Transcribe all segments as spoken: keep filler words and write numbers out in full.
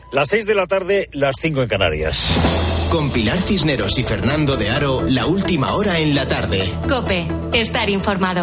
Las seis de la tarde, las cinco en Canarias. Con Pilar Cisneros y Fernando de Aro, la última hora en la tarde. COPE, estar informado.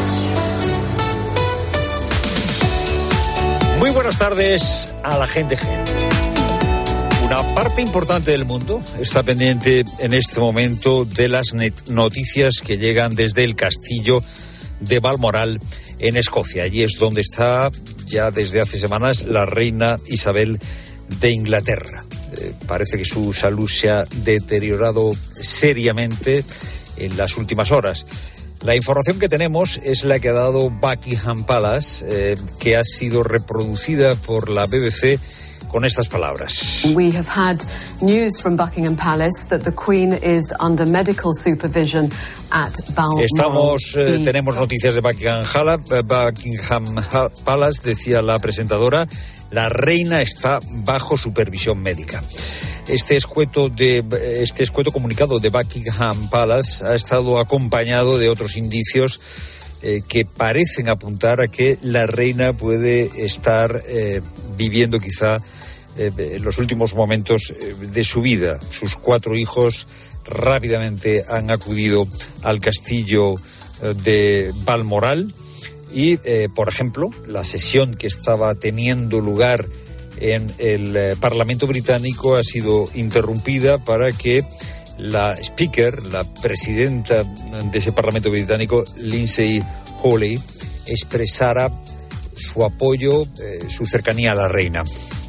Muy buenas tardes a la gente G. Una parte importante del mundo está pendiente en este momento de las noticias que llegan desde el castillo de Balmoral en Escocia. Allí es donde está ya desde hace semanas la reina Isabel de Inglaterra. Eh, parece que su salud se ha deteriorado seriamente en las últimas horas. La información que tenemos es la que ha dado Buckingham Palace, eh, que ha sido reproducida por la B B C con estas palabras. We have had news from Buckingham Palace that the Queen is under medical supervision at Balmoral. Estamos, eh, tenemos noticias de Buckingham, Buckingham Palace, decía la presentadora. La reina está bajo supervisión médica. Este escueto, de, este escueto comunicado de Buckingham Palace ha estado acompañado de otros indicios eh, que parecen apuntar a que la reina puede estar eh, viviendo quizá eh, los últimos momentos de su vida. Sus cuatro hijos rápidamente han acudido al castillo de Balmoral. Y, eh, por ejemplo, la sesión que estaba teniendo lugar en el eh, Parlamento británico ha sido interrumpida para que la speaker, la presidenta de ese Parlamento británico, Lindsay Hoyle, expresara su apoyo, eh, su cercanía a la reina.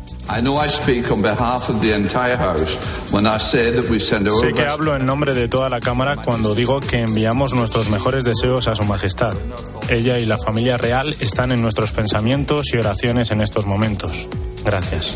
Sé que hablo en nombre de toda la Cámara cuando digo que enviamos nuestros mejores deseos a Su Majestad. Ella y la familia real están en nuestros pensamientos y oraciones en estos momentos. Gracias.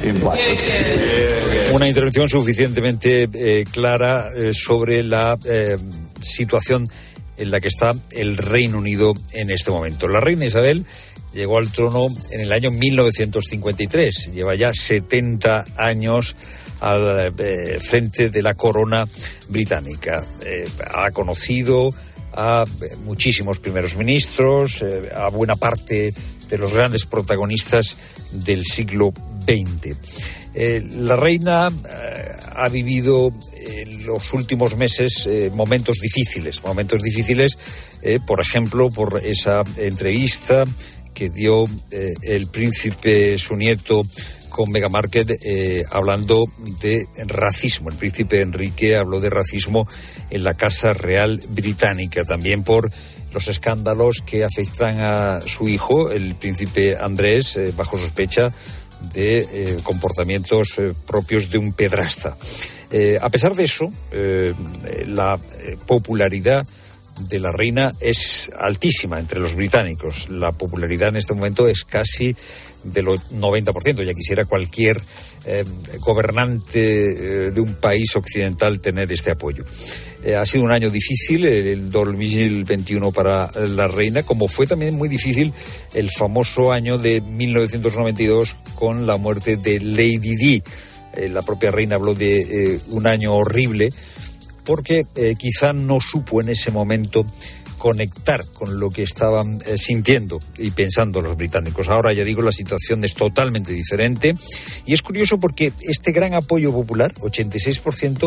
Una intervención suficientemente eh, clara eh, sobre la eh, situación en la que está el Reino Unido en este momento. La reina Isabel llegó al trono en el año mil novecientos cincuenta y tres. Lleva ya setenta años al eh, frente de la corona británica. Eh, ha conocido a muchísimos primeros ministros, eh, a buena parte de los grandes protagonistas del siglo veinte. Eh, la reina eh, ha vivido en los últimos meses eh, momentos difíciles, momentos difíciles, eh, por ejemplo, por esa entrevista que dio eh, el príncipe, su nieto, con Meghan Markle, eh, hablando de racismo. El príncipe Enrique habló de racismo en la Casa Real Británica, también por los escándalos que afectan a su hijo, el príncipe Andrés, eh, bajo sospecha de eh, comportamientos eh, propios de un pedrasta. Eh, a pesar de eso, eh, la eh, popularidad de la reina es altísima entre los británicos. La popularidad en este momento es casi del noventa por ciento. Ya quisiera cualquier eh, gobernante eh, de un país occidental tener este apoyo. Eh, ha sido un año difícil el dos mil veintiuno para la reina, como fue también muy difícil el famoso año de mil novecientos noventa y dos con la muerte de Lady Di. Eh, la propia reina habló de eh, un año horrible, porque eh, quizá no supo en ese momento conectar con lo que estaban eh, sintiendo y pensando los británicos. Ahora, ya digo, la situación es totalmente diferente y es curioso porque este gran apoyo popular, ochenta y seis por ciento,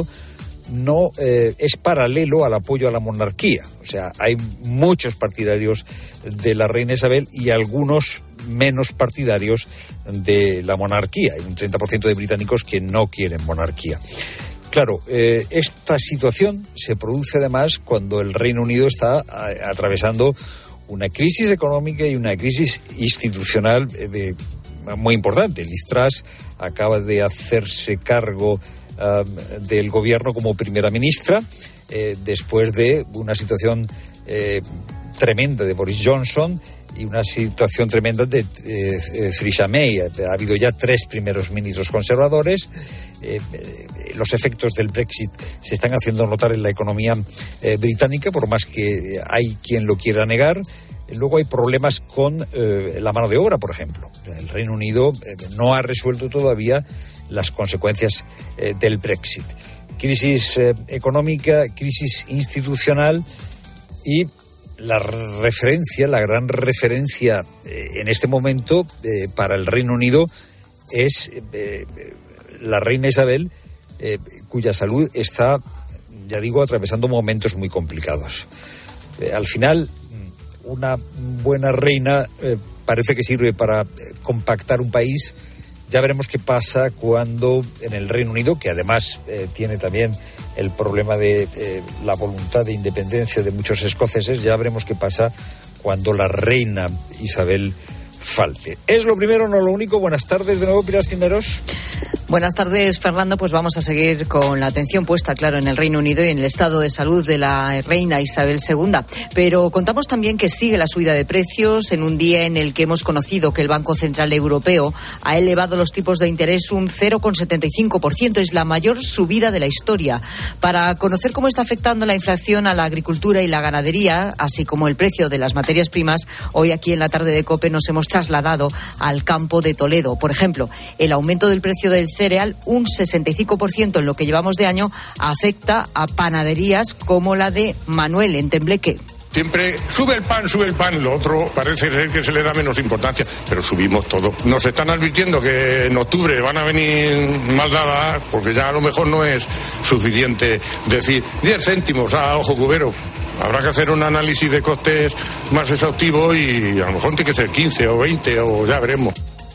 no eh, es paralelo al apoyo a la monarquía. O sea, hay muchos partidarios de la reina Isabel y algunos menos partidarios de la monarquía. Hay un treinta por ciento de británicos que no quieren monarquía. Claro, eh, esta situación se produce además cuando el Reino Unido está a, atravesando una crisis económica y una crisis institucional eh, muy importante. Liz Truss acaba de hacerse cargo um, del gobierno como primera ministra eh, después de una situación eh, tremenda de Boris Johnson y una situación tremenda de eh, Theresa May. Ha habido ya tres primeros ministros conservadores. Eh, eh, los efectos del Brexit se están haciendo notar en la economía eh, británica, por más que hay quien lo quiera negar. Luego hay problemas con eh, la mano de obra, por ejemplo. El Reino Unido eh, no ha resuelto todavía las consecuencias eh, del Brexit. Crisis eh, económica, crisis institucional y la referencia, la gran referencia eh, en este momento eh, para el Reino Unido es eh, la reina Isabel, eh, cuya salud está, ya digo, atravesando momentos muy complicados. Eh, al final, una buena reina eh, parece que sirve para eh, compactar un país. Ya veremos qué pasa cuando en el Reino Unido, que además eh, tiene también el problema de eh, la voluntad de independencia de muchos escoceses, ya veremos qué pasa cuando la reina Isabel falte. Es lo primero, no lo único. Buenas tardes de nuevo, Pilar Cisneros. Buenas tardes, Fernando. Pues vamos a seguir con la atención puesta, claro, en el Reino Unido y en el estado de salud de la reina Isabel segunda. Pero contamos también que sigue la subida de precios en un día en el que hemos conocido que el Banco Central Europeo ha elevado los tipos de interés un cero coma setenta y cinco por ciento. Es la mayor subida de la historia. Para conocer cómo está afectando la inflación a la agricultura y la ganadería, así como el precio de las materias primas, hoy aquí en la tarde de COPE nos hemos trasladado al campo de Toledo. Por ejemplo, el aumento del precio del cereal, un sesenta y cinco por ciento en lo que llevamos de año, afecta a panaderías como la de Manuel en Tembleque. Siempre sube el pan, sube el pan, lo otro parece ser que se le da menos importancia, pero subimos todo. Nos están advirtiendo que en octubre van a venir mal dadas, porque ya a lo mejor no es suficiente decir diez céntimos a ojo cubero. Habrá que hacer un análisis de costes más exhaustivo y a lo mejor tiene que ser quince o veinte o ya veremos.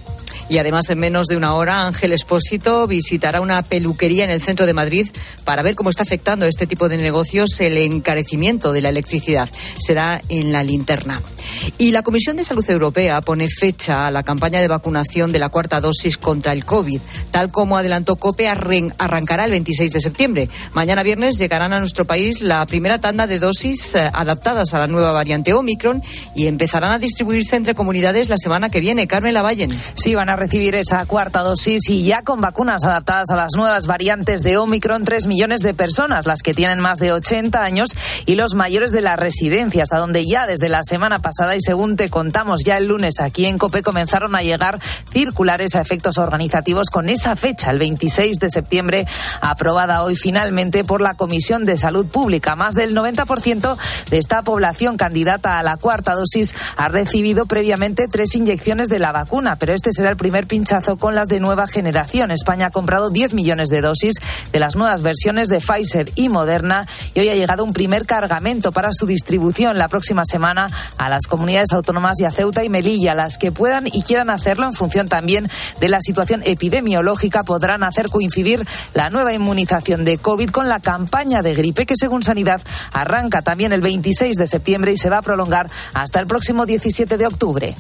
Y además, en menos de una hora, Ángel Expósito visitará una peluquería en el centro de Madrid para ver cómo está afectando a este tipo de negocios el encarecimiento de la electricidad. Será en La Linterna. Y la Comisión de Salud Europea pone fecha a la campaña de vacunación de la cuarta dosis contra el COVID. Tal como adelantó COPE, arrancará el veintiséis de septiembre. Mañana viernes llegarán a nuestro país la primera tanda de dosis eh, adaptadas a la nueva variante Omicron y empezarán a distribuirse entre comunidades la semana que viene. Carmen Lavallen. Sí, van a recibir esa cuarta dosis y ya con vacunas adaptadas a las nuevas variantes de Omicron, tres millones de personas, las que tienen más de ochenta años y los mayores de las residencias, a donde ya desde la semana pasada y según te contamos ya el lunes aquí en COPE, comenzaron a llegar circulares a efectos organizativos con esa fecha, el veintiséis de septiembre, aprobada hoy finalmente por la Comisión de Salud Pública. Más del noventa por ciento de esta población candidata a la cuarta dosis ha recibido previamente tres inyecciones de la vacuna, pero este será el primer pinchazo con las de nueva generación. España ha comprado diez millones de dosis de las nuevas versiones de Pfizer y Moderna y hoy ha llegado un primer cargamento para su distribución la próxima semana a las comunidades autónomas y a Ceuta y Melilla. Las que puedan y quieran hacerlo en función también de la situación epidemiológica podrán hacer coincidir la nueva inmunización de COVID con la campaña de gripe que, según Sanidad, arranca también el veintiséis de septiembre y se va a prolongar hasta el próximo diecisiete de octubre.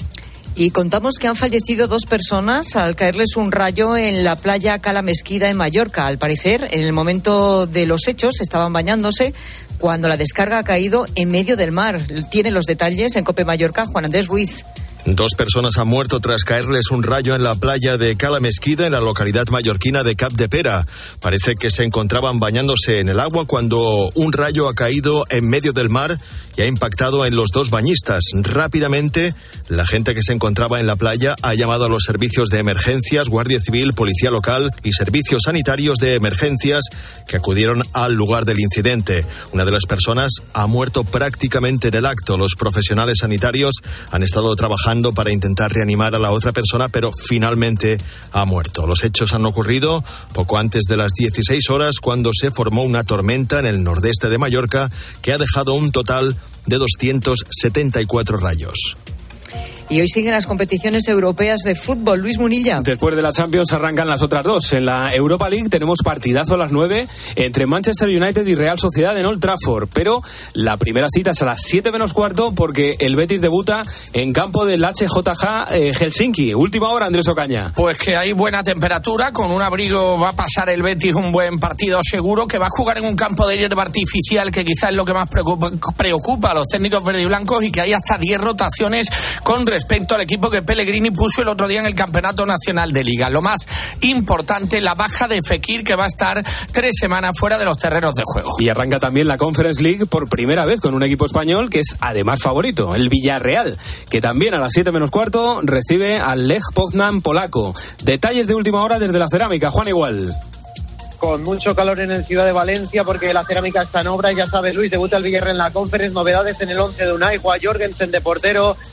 Y contamos que han fallecido dos personas al caerles un rayo en la playa Cala Mesquida en Mallorca. Al parecer, en el momento de los hechos, estaban bañándose cuando la descarga ha caído en medio del mar. Tiene los detalles en COPE Mallorca, Juan Andrés Ruiz. Dos personas han muerto tras caerles un rayo en la playa de Cala Mesquida, en la localidad mallorquina de Capdepera. Parece que se encontraban bañándose en el agua cuando un rayo ha caído en medio del mar y ha impactado en los dos bañistas. Rápidamente, la gente que se encontraba en la playa ha llamado a los servicios de emergencias, Guardia Civil, Policía Local y servicios sanitarios de emergencias que acudieron al lugar del incidente. Una de las personas ha muerto prácticamente en el acto. Los profesionales sanitarios han estado trabajando para intentar reanimar a la otra persona, pero finalmente ha muerto. Los hechos han ocurrido poco antes de las dieciséis horas, cuando se formó una tormenta en el nordeste de Mallorca que ha dejado un total de doscientos setenta y cuatro rayos. Y hoy siguen las competiciones europeas de fútbol. Luis Munilla. Después de la Champions arrancan las otras dos. En la Europa League tenemos partidazo a las nueve entre Manchester United y Real Sociedad en Old Trafford. Pero la primera cita es a las siete menos cuarto porque el Betis debuta en campo del H J K eh, Helsinki. Última hora, Andrés Ocaña. Pues que hay buena temperatura. Con un abrigo va a pasar el Betis un buen partido seguro, que va a jugar en un campo de hierba artificial, que quizás es lo que más preocupa, preocupa a los técnicos verde y blancos, y que hay hasta diez rotaciones con respecto al equipo que Pellegrini puso el otro día en el Campeonato Nacional de Liga. Lo más importante, la baja de Fekir, que va a estar tres semanas fuera de los terrenos de juego. Y arranca también la Conference League por primera vez con un equipo español que es además favorito, el Villarreal, que también a las siete menos cuarto recibe al Lech Poznan polaco. Detalles de última hora desde la Cerámica, Juan Igual. Con mucho calor en el Ciudad de Valencia porque la Cerámica está en obra. Ya sabe Luis, debuta el Villarreal en la Conference. Novedades en el once de Unai, Juan Jorgensen de portero,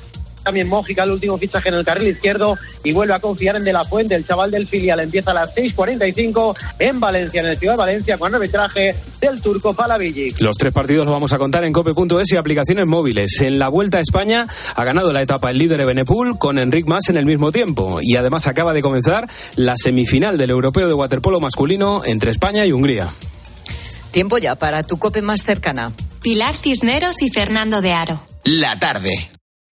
también Mójica, el último fichaje en el carril izquierdo, y vuelve a confiar en De La Fuente, el chaval del filial. Empieza a las seis cuarenta y cinco en Valencia, en el Ciudad de Valencia, con arbitraje del turco Palavigic. Los tres partidos los vamos a contar en cope punto es y aplicaciones móviles. En la Vuelta a España ha ganado la etapa el líder Evenepoel con Enric Mas en el mismo tiempo, y además acaba de comenzar la semifinal del Europeo de Waterpolo masculino entre España y Hungría. Tiempo ya para tu cope más cercana. Pilar Cisneros y Fernando de Aro. La tarde.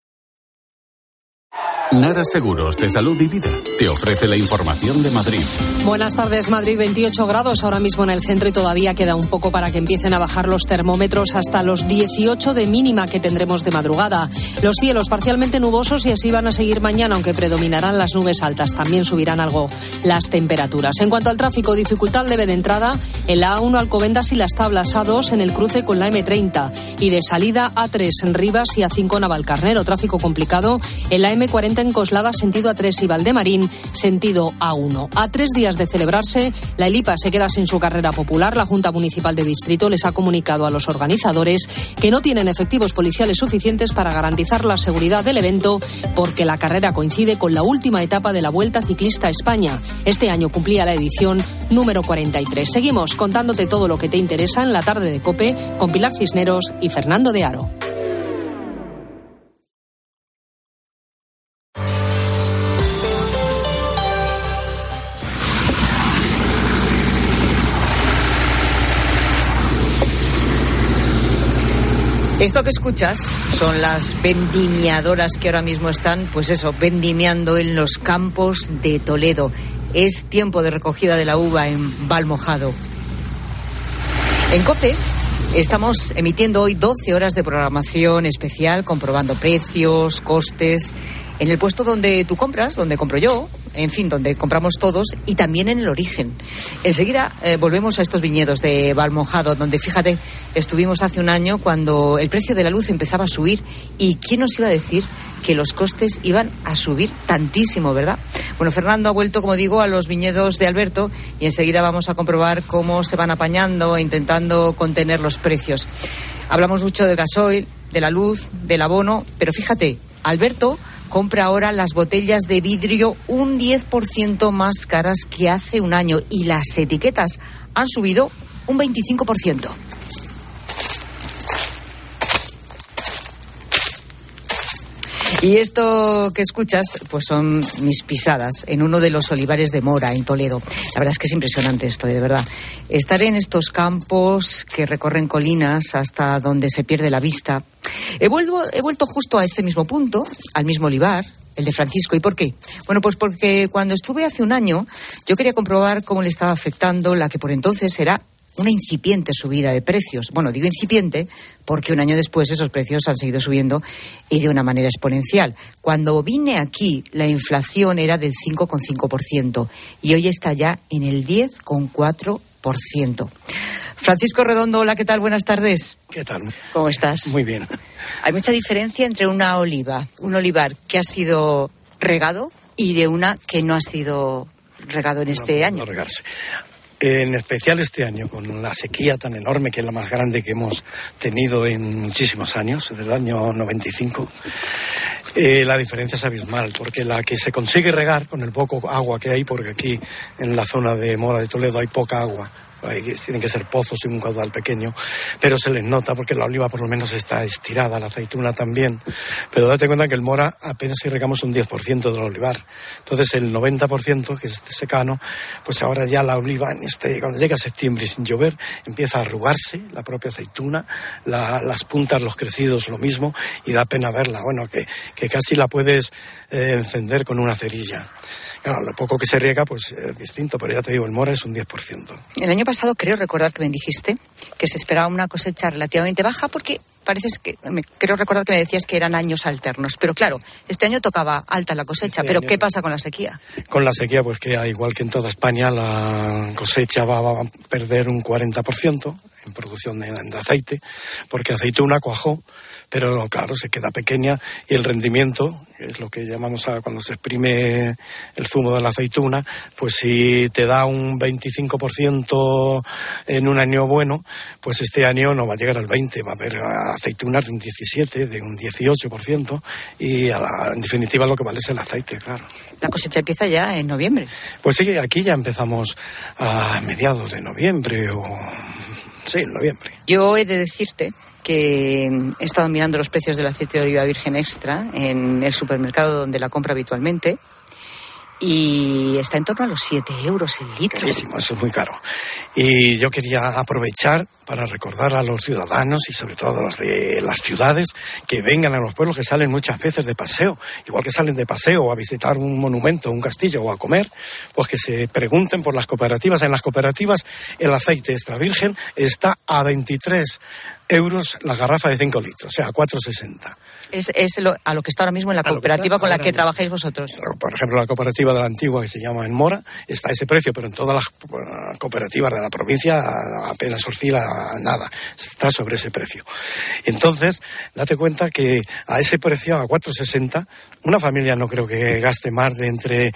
Nara Seguros de Salud y Vida te ofrece la información de Madrid. Buenas tardes, Madrid, veintiocho grados ahora mismo en el centro y todavía queda un poco para que empiecen a bajar los termómetros hasta los dieciocho de mínima que tendremos de madrugada. Los cielos parcialmente nubosos y así van a seguir mañana, aunque predominarán las nubes altas. También subirán algo las temperaturas. En cuanto al tráfico, dificultad leve de entrada en la A uno Alcobendas y Las Tablas, A dos en el cruce con la eme treinta y de salida A tres en Rivas y A cinco Navalcarnero. Tráfico complicado en la eme cuarenta en Coslada, sentido A tres y Valdemarín, sentido A uno. A tres días de celebrarse, la ELIPA se queda sin su carrera popular. La Junta Municipal de Distrito les ha comunicado a los organizadores que no tienen efectivos policiales suficientes para garantizar la seguridad del evento, porque la carrera coincide con la última etapa de la Vuelta Ciclista a España. Este año cumplía la edición número cuarenta y tres. Seguimos contándote todo lo que te interesa en la tarde de COPE con Pilar Cisneros y Fernando de Aro. Esto que escuchas son las vendimiadoras que ahora mismo están, pues eso, vendimiando en los campos de Toledo. Es tiempo de recogida de la uva en Valmojado. En COPE estamos emitiendo hoy doce horas de programación especial, comprobando precios, costes, en el puesto donde tú compras, donde compro yo, en fin, donde compramos todos, y también en el origen. Enseguida eh, volvemos a estos viñedos de Valmojado, donde, fíjate, estuvimos hace un año cuando el precio de la luz empezaba a subir, y ¿quién nos iba a decir que los costes iban a subir tantísimo, verdad? Bueno, Fernando ha vuelto, como digo, a los viñedos de Alberto, y enseguida vamos a comprobar cómo se van apañando e intentando contener los precios. Hablamos mucho del gasoil, de la luz, del abono, pero fíjate, Alberto compra ahora las botellas de vidrio un diez por ciento más caras que hace un año, y las etiquetas han subido un veinticinco por ciento. Y esto que escuchas, pues son mis pisadas en uno de los olivares de Mora, en Toledo. La verdad es que es impresionante esto, de verdad. Estaré en estos campos que recorren colinas hasta donde se pierde la vista. He, vuelvo, he vuelto justo a este mismo punto, al mismo olivar, el de Francisco. ¿Y por qué? Bueno, pues porque cuando estuve hace un año, yo quería comprobar cómo le estaba afectando la que por entonces era una incipiente subida de precios. Bueno, digo incipiente porque un año después esos precios han seguido subiendo y de una manera exponencial. Cuando vine aquí, la inflación era del cinco coma cinco por ciento y hoy está ya en el diez coma cuatro por ciento. Francisco Redondo, hola, ¿qué tal? Buenas tardes. ¿Qué tal? ¿Cómo estás? Muy bien. Hay mucha diferencia entre una oliva, un olivar que ha sido regado y de una que no ha sido regado en este no, año. No regarse. En especial este año, con la sequía tan enorme, que es la más grande que hemos tenido en muchísimos años, desde el año noventa y cinco, eh, la diferencia es abismal, porque la que se consigue regar con el poco agua que hay, porque aquí en la zona de Mora de Toledo hay poca agua, tienen que ser pozos y un caudal pequeño, pero se les nota porque la oliva por lo menos está estirada, la aceituna también, pero date cuenta que el Mora apenas si regamos un diez por ciento del olivar, entonces el noventa por ciento, que es secano, pues ahora ya la oliva, en este, cuando llega septiembre y sin llover, empieza a arrugarse la propia aceituna, la, las puntas, los crecidos lo mismo, y da pena verla, bueno, que, que casi la puedes eh, encender con una cerilla. Claro, lo poco que se riega, pues es distinto, pero ya te digo, el Mora es un diez por ciento. El año pasado creo recordar que me dijiste que se esperaba una cosecha relativamente baja porque parece que, me, creo recordar que me decías que eran años alternos. Pero claro, este año tocaba alta la cosecha, este pero año, ¿qué pasa con la sequía? Con la sequía, pues que igual que en toda España, la cosecha va, va a perder un cuarenta por ciento en producción de, de aceite, porque aceituna cuajó, pero claro, se queda pequeña y el rendimiento, es lo que llamamos a cuando se exprime el zumo de la aceituna, pues si te da un veinticinco por ciento en un año bueno, pues este año no va a llegar al veinte, va a haber aceitunas de un diecisiete, de un dieciocho por ciento y a la, en definitiva lo que vale es el aceite, claro. La cosecha empieza ya en noviembre. Pues sí, aquí ya empezamos a mediados de noviembre o... sí, en noviembre. Yo he de decirte que he estado mirando los precios del aceite de oliva virgen extra en el supermercado donde la compro habitualmente y está en torno a los siete euros el litro. Carísimo, eso es muy caro. Y yo quería aprovechar para recordar a los ciudadanos y sobre todo a los de las ciudades que vengan a los pueblos, que salen muchas veces de paseo, igual que salen de paseo o a visitar un monumento, un castillo o a comer, pues que se pregunten por las cooperativas. En las cooperativas el aceite extra virgen está a veintitrés euros la garrafa de cinco litros, o sea, a cuatro sesenta. Es, es lo, a lo que está ahora mismo en la cooperativa con la que trabajáis vosotros. Por ejemplo, la cooperativa de la Antigua, que se llama En Mora, está a ese precio, pero en todas las cooperativas de la provincia apenas oscila nada, está sobre ese precio. Entonces, date cuenta que a ese precio, a cuatro sesenta, una familia no creo que gaste más de entre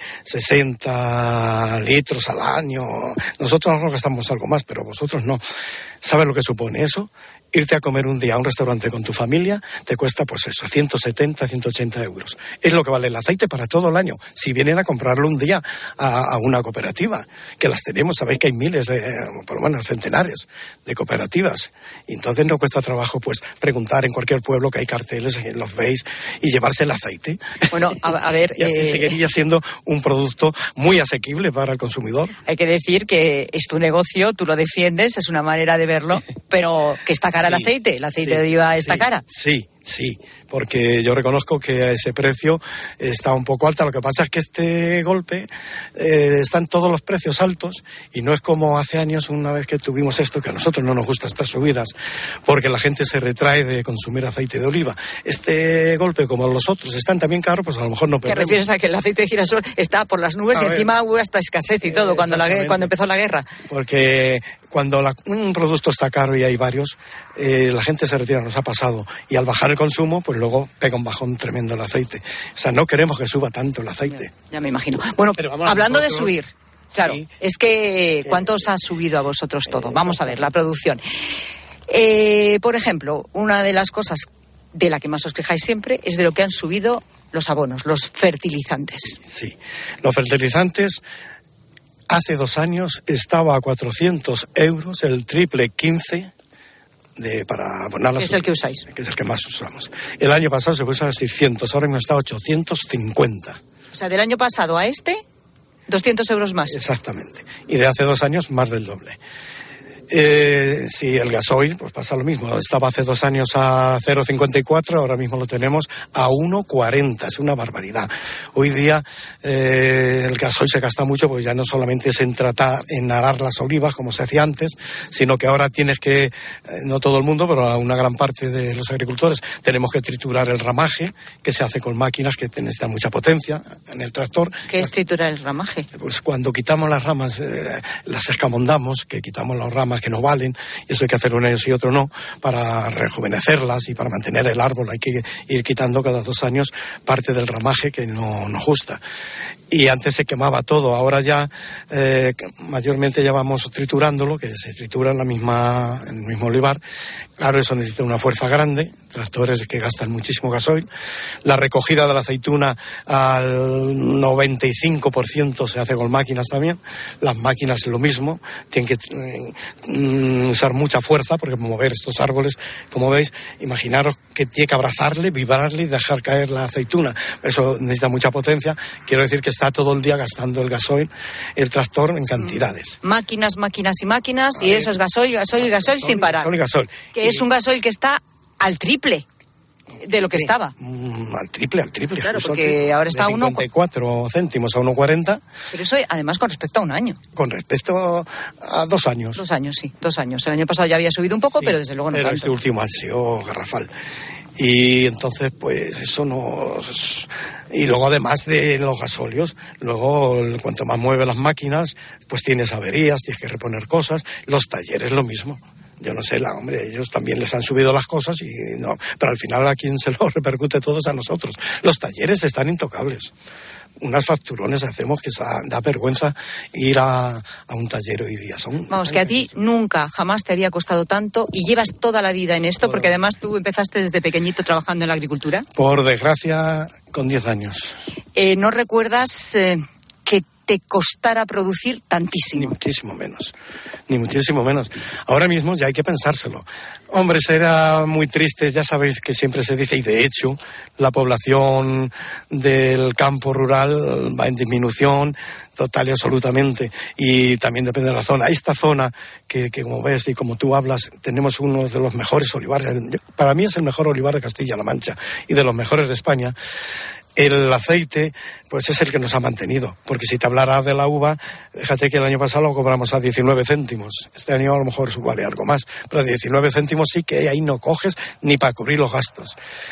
sesenta litros al año. Nosotros nos gastamos algo más, pero vosotros no. ¿Sabes lo que supone eso? Irte a comer un día a un restaurante con tu familia te cuesta, pues eso, ciento setenta, ciento ochenta euros. Es lo que vale el aceite para todo el año. Si vienen a comprarlo un día a, a una cooperativa, que las tenemos, sabéis que hay miles, de, por lo menos centenares de cooperativas. Y entonces no cuesta trabajo, pues, preguntar en cualquier pueblo que hay carteles, los veis, y llevarse el aceite. Bueno, a, a ver... y así eh... seguiría siendo un producto muy asequible para el consumidor. Hay que decir que es tu negocio, tú lo defiendes, es una manera de verlo, pero que está cara sí, el aceite, el aceite sí, de oliva está sí, cara. Sí, sí, porque yo reconozco que a ese precio está un poco alta. Lo que pasa es que este golpe eh, están todos los precios altos y no es como hace años, una vez que tuvimos esto, que a nosotros no nos gusta estas subidas porque la gente se retrae de consumir aceite de oliva. Este golpe, como los otros, están también caros, pues a lo mejor no perdemos. ¿Te refieres a que el aceite de girasol está por las nubes a y ver, encima hubo hasta escasez y todo eh, cuando, la, cuando empezó la guerra? Porque cuando la, un producto está caro y hay varios, eh, la gente se retira, nos ha pasado. Y al bajar el consumo, pues luego pega un bajón tremendo el aceite. O sea, no queremos que suba tanto el aceite. Ya, ya me imagino. Bueno, pero hablando nosotros, de subir, claro, sí, es que ¿cuánto os ha subido a vosotros todo? Vamos a ver, la producción. Eh, por ejemplo, una de las cosas de la que más os quejáis siempre es de lo que han subido los abonos, los fertilizantes. Sí, los fertilizantes... Hace dos años estaba a cuatrocientos euros el triple quince de, para abonar la ¿Qué es el que usáis? Que es el que más usamos. El año pasado se puso a seiscientos, ahora mismo está a ochocientos cincuenta. O sea, del año pasado a este, doscientos euros más. Exactamente. Y de hace dos años, más del doble. Eh, sí, el gasoil, pues pasa lo mismo. Estaba hace dos años a cero coma cincuenta y cuatro, ahora mismo lo tenemos a uno coma cuarenta. Es una barbaridad. Hoy día eh, el gasoil se gasta mucho porque ya no solamente es en tratar, en arar las olivas como se hacía antes, sino que ahora tienes que, eh, no todo el mundo, pero una gran parte de los agricultores, tenemos que triturar el ramaje, que se hace con máquinas que necesitan mucha potencia en el tractor. ¿Qué es triturar el ramaje? Pues cuando quitamos las ramas, eh, las escamondamos, que quitamos las ramas que no valen, y eso hay que hacer un año sí y otro no, para rejuvenecerlas y para mantener el árbol. Hay que ir quitando cada dos años parte del ramaje que no nos gusta. Y antes se quemaba todo, ahora ya eh, mayormente ya vamos triturándolo, que se tritura en la misma, en el mismo olivar. Claro, eso necesita una fuerza grande, tractores que gastan muchísimo gasoil. La recogida de la aceituna al noventa y cinco por ciento se hace con máquinas también. Las máquinas lo mismo, tienen que eh, usar mucha fuerza, porque mover estos árboles, como veis, imaginaros que tiene que abrazarle, vibrarle y dejar caer la aceituna. Eso necesita mucha potencia. Quiero decir que está todo el día gastando el gasoil, el tractor en cantidades. Máquinas, máquinas y máquinas, y eso es gasoil, gasoil y gasoil sin parar. Gasoil, gasoil. Que y... es un gasoil que está al triple de lo que sí, estaba. Mm, al triple, al triple. Claro, porque ahora está a uno... cincuenta y cuatro céntimos a uno cuarenta. Pero eso además con respecto a un año. Con respecto a dos años. Dos años, sí, dos años. El año pasado ya había subido un poco, sí, pero desde luego no pero tanto. Este último ha sido garrafal. Y entonces, pues, eso nos... Y luego, además de los gasóleos, luego, cuanto más mueve las máquinas, pues tienes averías, tienes que reponer cosas. Los talleres, lo mismo. Yo no sé, la hombre, ellos también les han subido las cosas y no, pero al final a quien se lo repercute todo es a nosotros. Los talleres están intocables. Unas facturones hacemos que da vergüenza ir a, a un taller hoy día. Son Vamos, que a ti nunca, jamás te había costado tanto y llevas toda la vida en esto, porque además tú empezaste desde pequeñito trabajando en la agricultura. Por desgracia, con diez años. Eh, ¿No recuerdas eh, que te costara producir tantísimo? Ni muchísimo menos, ni muchísimo menos. Ahora mismo ya hay que pensárselo. Hombre, será muy triste, ya sabéis que siempre se dice, y de hecho, la población del campo rural va en disminución total y absolutamente, y también depende de la zona. Esta zona, que, que como ves y como tú hablas, tenemos uno de los mejores olivares, para mí es el mejor olivar de Castilla-La Mancha, y de los mejores de España. El aceite, pues es el que nos ha mantenido, porque si te hablara de la uva, fíjate que el año pasado lo cobramos a diecinueve céntimos, este año a lo mejor vale algo más, pero a diecinueve céntimos sí que ahí no coges ni para cubrir los gastos.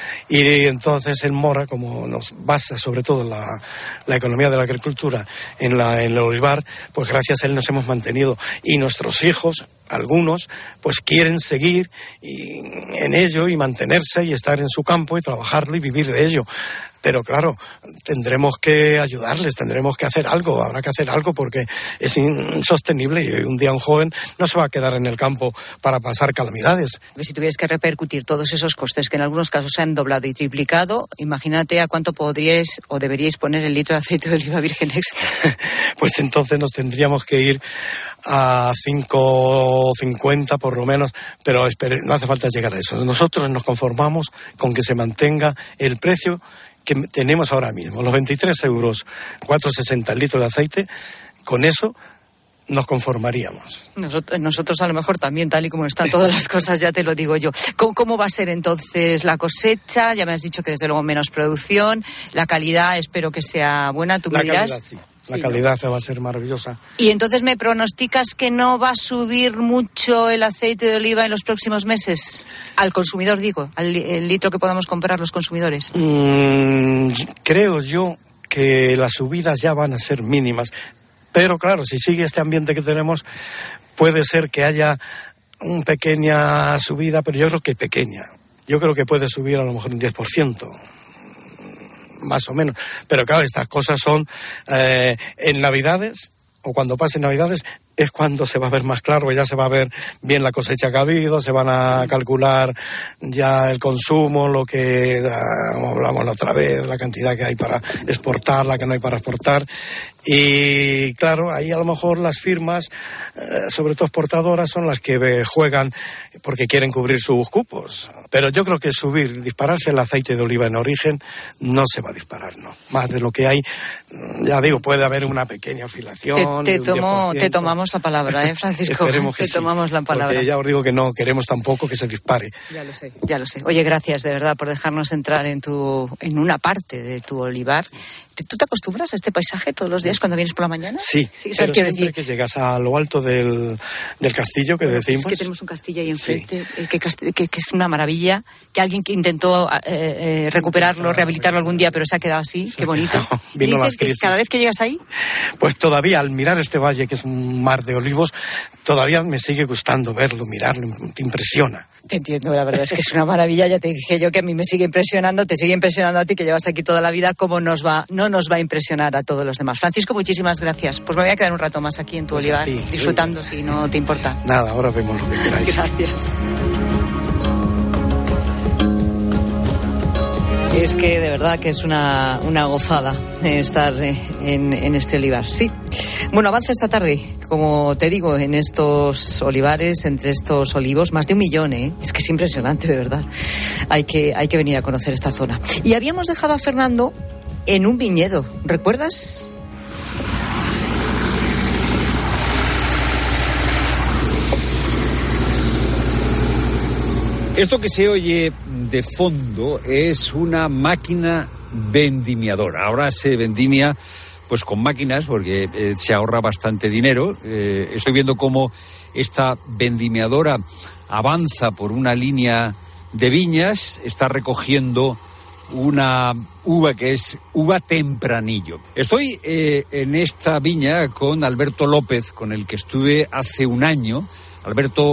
Y entonces en Mora, como nos basa sobre todo la, la economía de la agricultura en, la, en el olivar, pues gracias a él nos hemos mantenido, y nuestros hijos, algunos, pues quieren seguir y, en ello y mantenerse y estar en su campo y trabajarlo y vivir de ello. Pero claro, tendremos que ayudarles, tendremos que hacer algo, habrá que hacer algo porque es insostenible y un día un joven no se va a quedar en el campo para pasar calamidades. Si tuvierais que repercutir todos esos costes que en algunos casos se han doblado y triplicado, imagínate a cuánto podríais o deberíais poner el litro de aceite de oliva virgen extra. Pues entonces nos tendríamos que ir a cinco cincuenta por lo menos, pero espere, no hace falta llegar a eso. Nosotros nos conformamos con que se mantenga el precio que tenemos ahora mismo, los veintitrés euros, cuatro sesenta el litro de aceite. Con eso nos conformaríamos. Nosotros, nosotros a lo mejor también, tal y como están todas las cosas, ya te lo digo yo. ¿Cómo, ¿Cómo va a ser entonces la cosecha? Ya me has dicho que desde luego menos producción, la calidad espero que sea buena, tú me dirás. La calidad, sí. La sí, calidad ¿no? va a ser maravillosa. Y entonces me pronosticas que no va a subir mucho el aceite de oliva en los próximos meses, al consumidor digo, al el litro que podamos comprar los consumidores. Mm, creo yo que las subidas ya van a ser mínimas, pero claro, si sigue este ambiente que tenemos, puede ser que haya una pequeña subida, pero yo creo que pequeña. Yo creo que puede subir a lo mejor un diez por ciento. Más o menos, pero claro, estas cosas son eh, en Navidades o cuando pasen Navidades es cuando se va a ver más claro, ya se va a ver bien la cosecha que ha habido, se van a calcular ya el consumo, lo que como hablamos la otra vez, la cantidad que hay para exportar, la que no hay para exportar, y claro, ahí a lo mejor las firmas, eh, sobre todo exportadoras, son las que juegan porque quieren cubrir sus cupos, pero yo creo que subir, dispararse el aceite de oliva en origen no se va a disparar, no, más de lo que hay, ya digo, puede haber una pequeña oscilación. Te, te, tomo, te tomamos la palabra, ¿eh, Francisco? Esperemos que te sí, tomamos la palabra. Porque ya os digo que no queremos tampoco que se dispare. Ya lo sé, ya lo sé. Oye, gracias de verdad por dejarnos entrar en tu, en una parte de tu olivar. ¿Tú te acostumbras a este paisaje todos los días cuando vienes por la mañana? Sí, sí, pero siempre decir... que llegas a lo alto del, del castillo que bueno, decimos. Es que tenemos un castillo ahí enfrente, sí. que, que, que es una maravilla, que alguien que intentó eh, eh, recuperarlo, rehabilitarlo algún día, pero se ha quedado así, qué bonito. No, ¿Y dices que cada vez que llegas ahí? Pues todavía, al mirar este valle, que es un mar de olivos, todavía me sigue gustando verlo, mirarlo, te impresiona. Te entiendo, la verdad es que es una maravilla, ya te dije yo que a mí me sigue impresionando, te sigue impresionando a ti que llevas aquí toda la vida, cómo nos va, no nos va a impresionar a todos los demás. Francisco, muchísimas gracias. Pues me voy a quedar un rato más aquí en tu pues olivar, disfrutando, si no te importa. Nada, ahora vemos lo que queráis. Gracias. Es que de verdad que es una, una gozada estar en, en este olivar, sí. Bueno, avanza esta tarde, como te digo, en estos olivares, entre estos olivos, más de un millón, ¿eh? Es que es impresionante, de verdad. Hay que, hay que venir a conocer esta zona. Y habíamos dejado a Fernando en un viñedo, ¿recuerdas? Esto que se oye de fondo es una máquina vendimiadora. Ahora se vendimia pues con máquinas porque eh, se ahorra bastante dinero. Eh, estoy viendo cómo esta vendimiadora avanza por una línea de viñas, está recogiendo una uva que es uva tempranillo. Estoy eh, en esta viña con Alberto López, con el que estuve hace un año. Alberto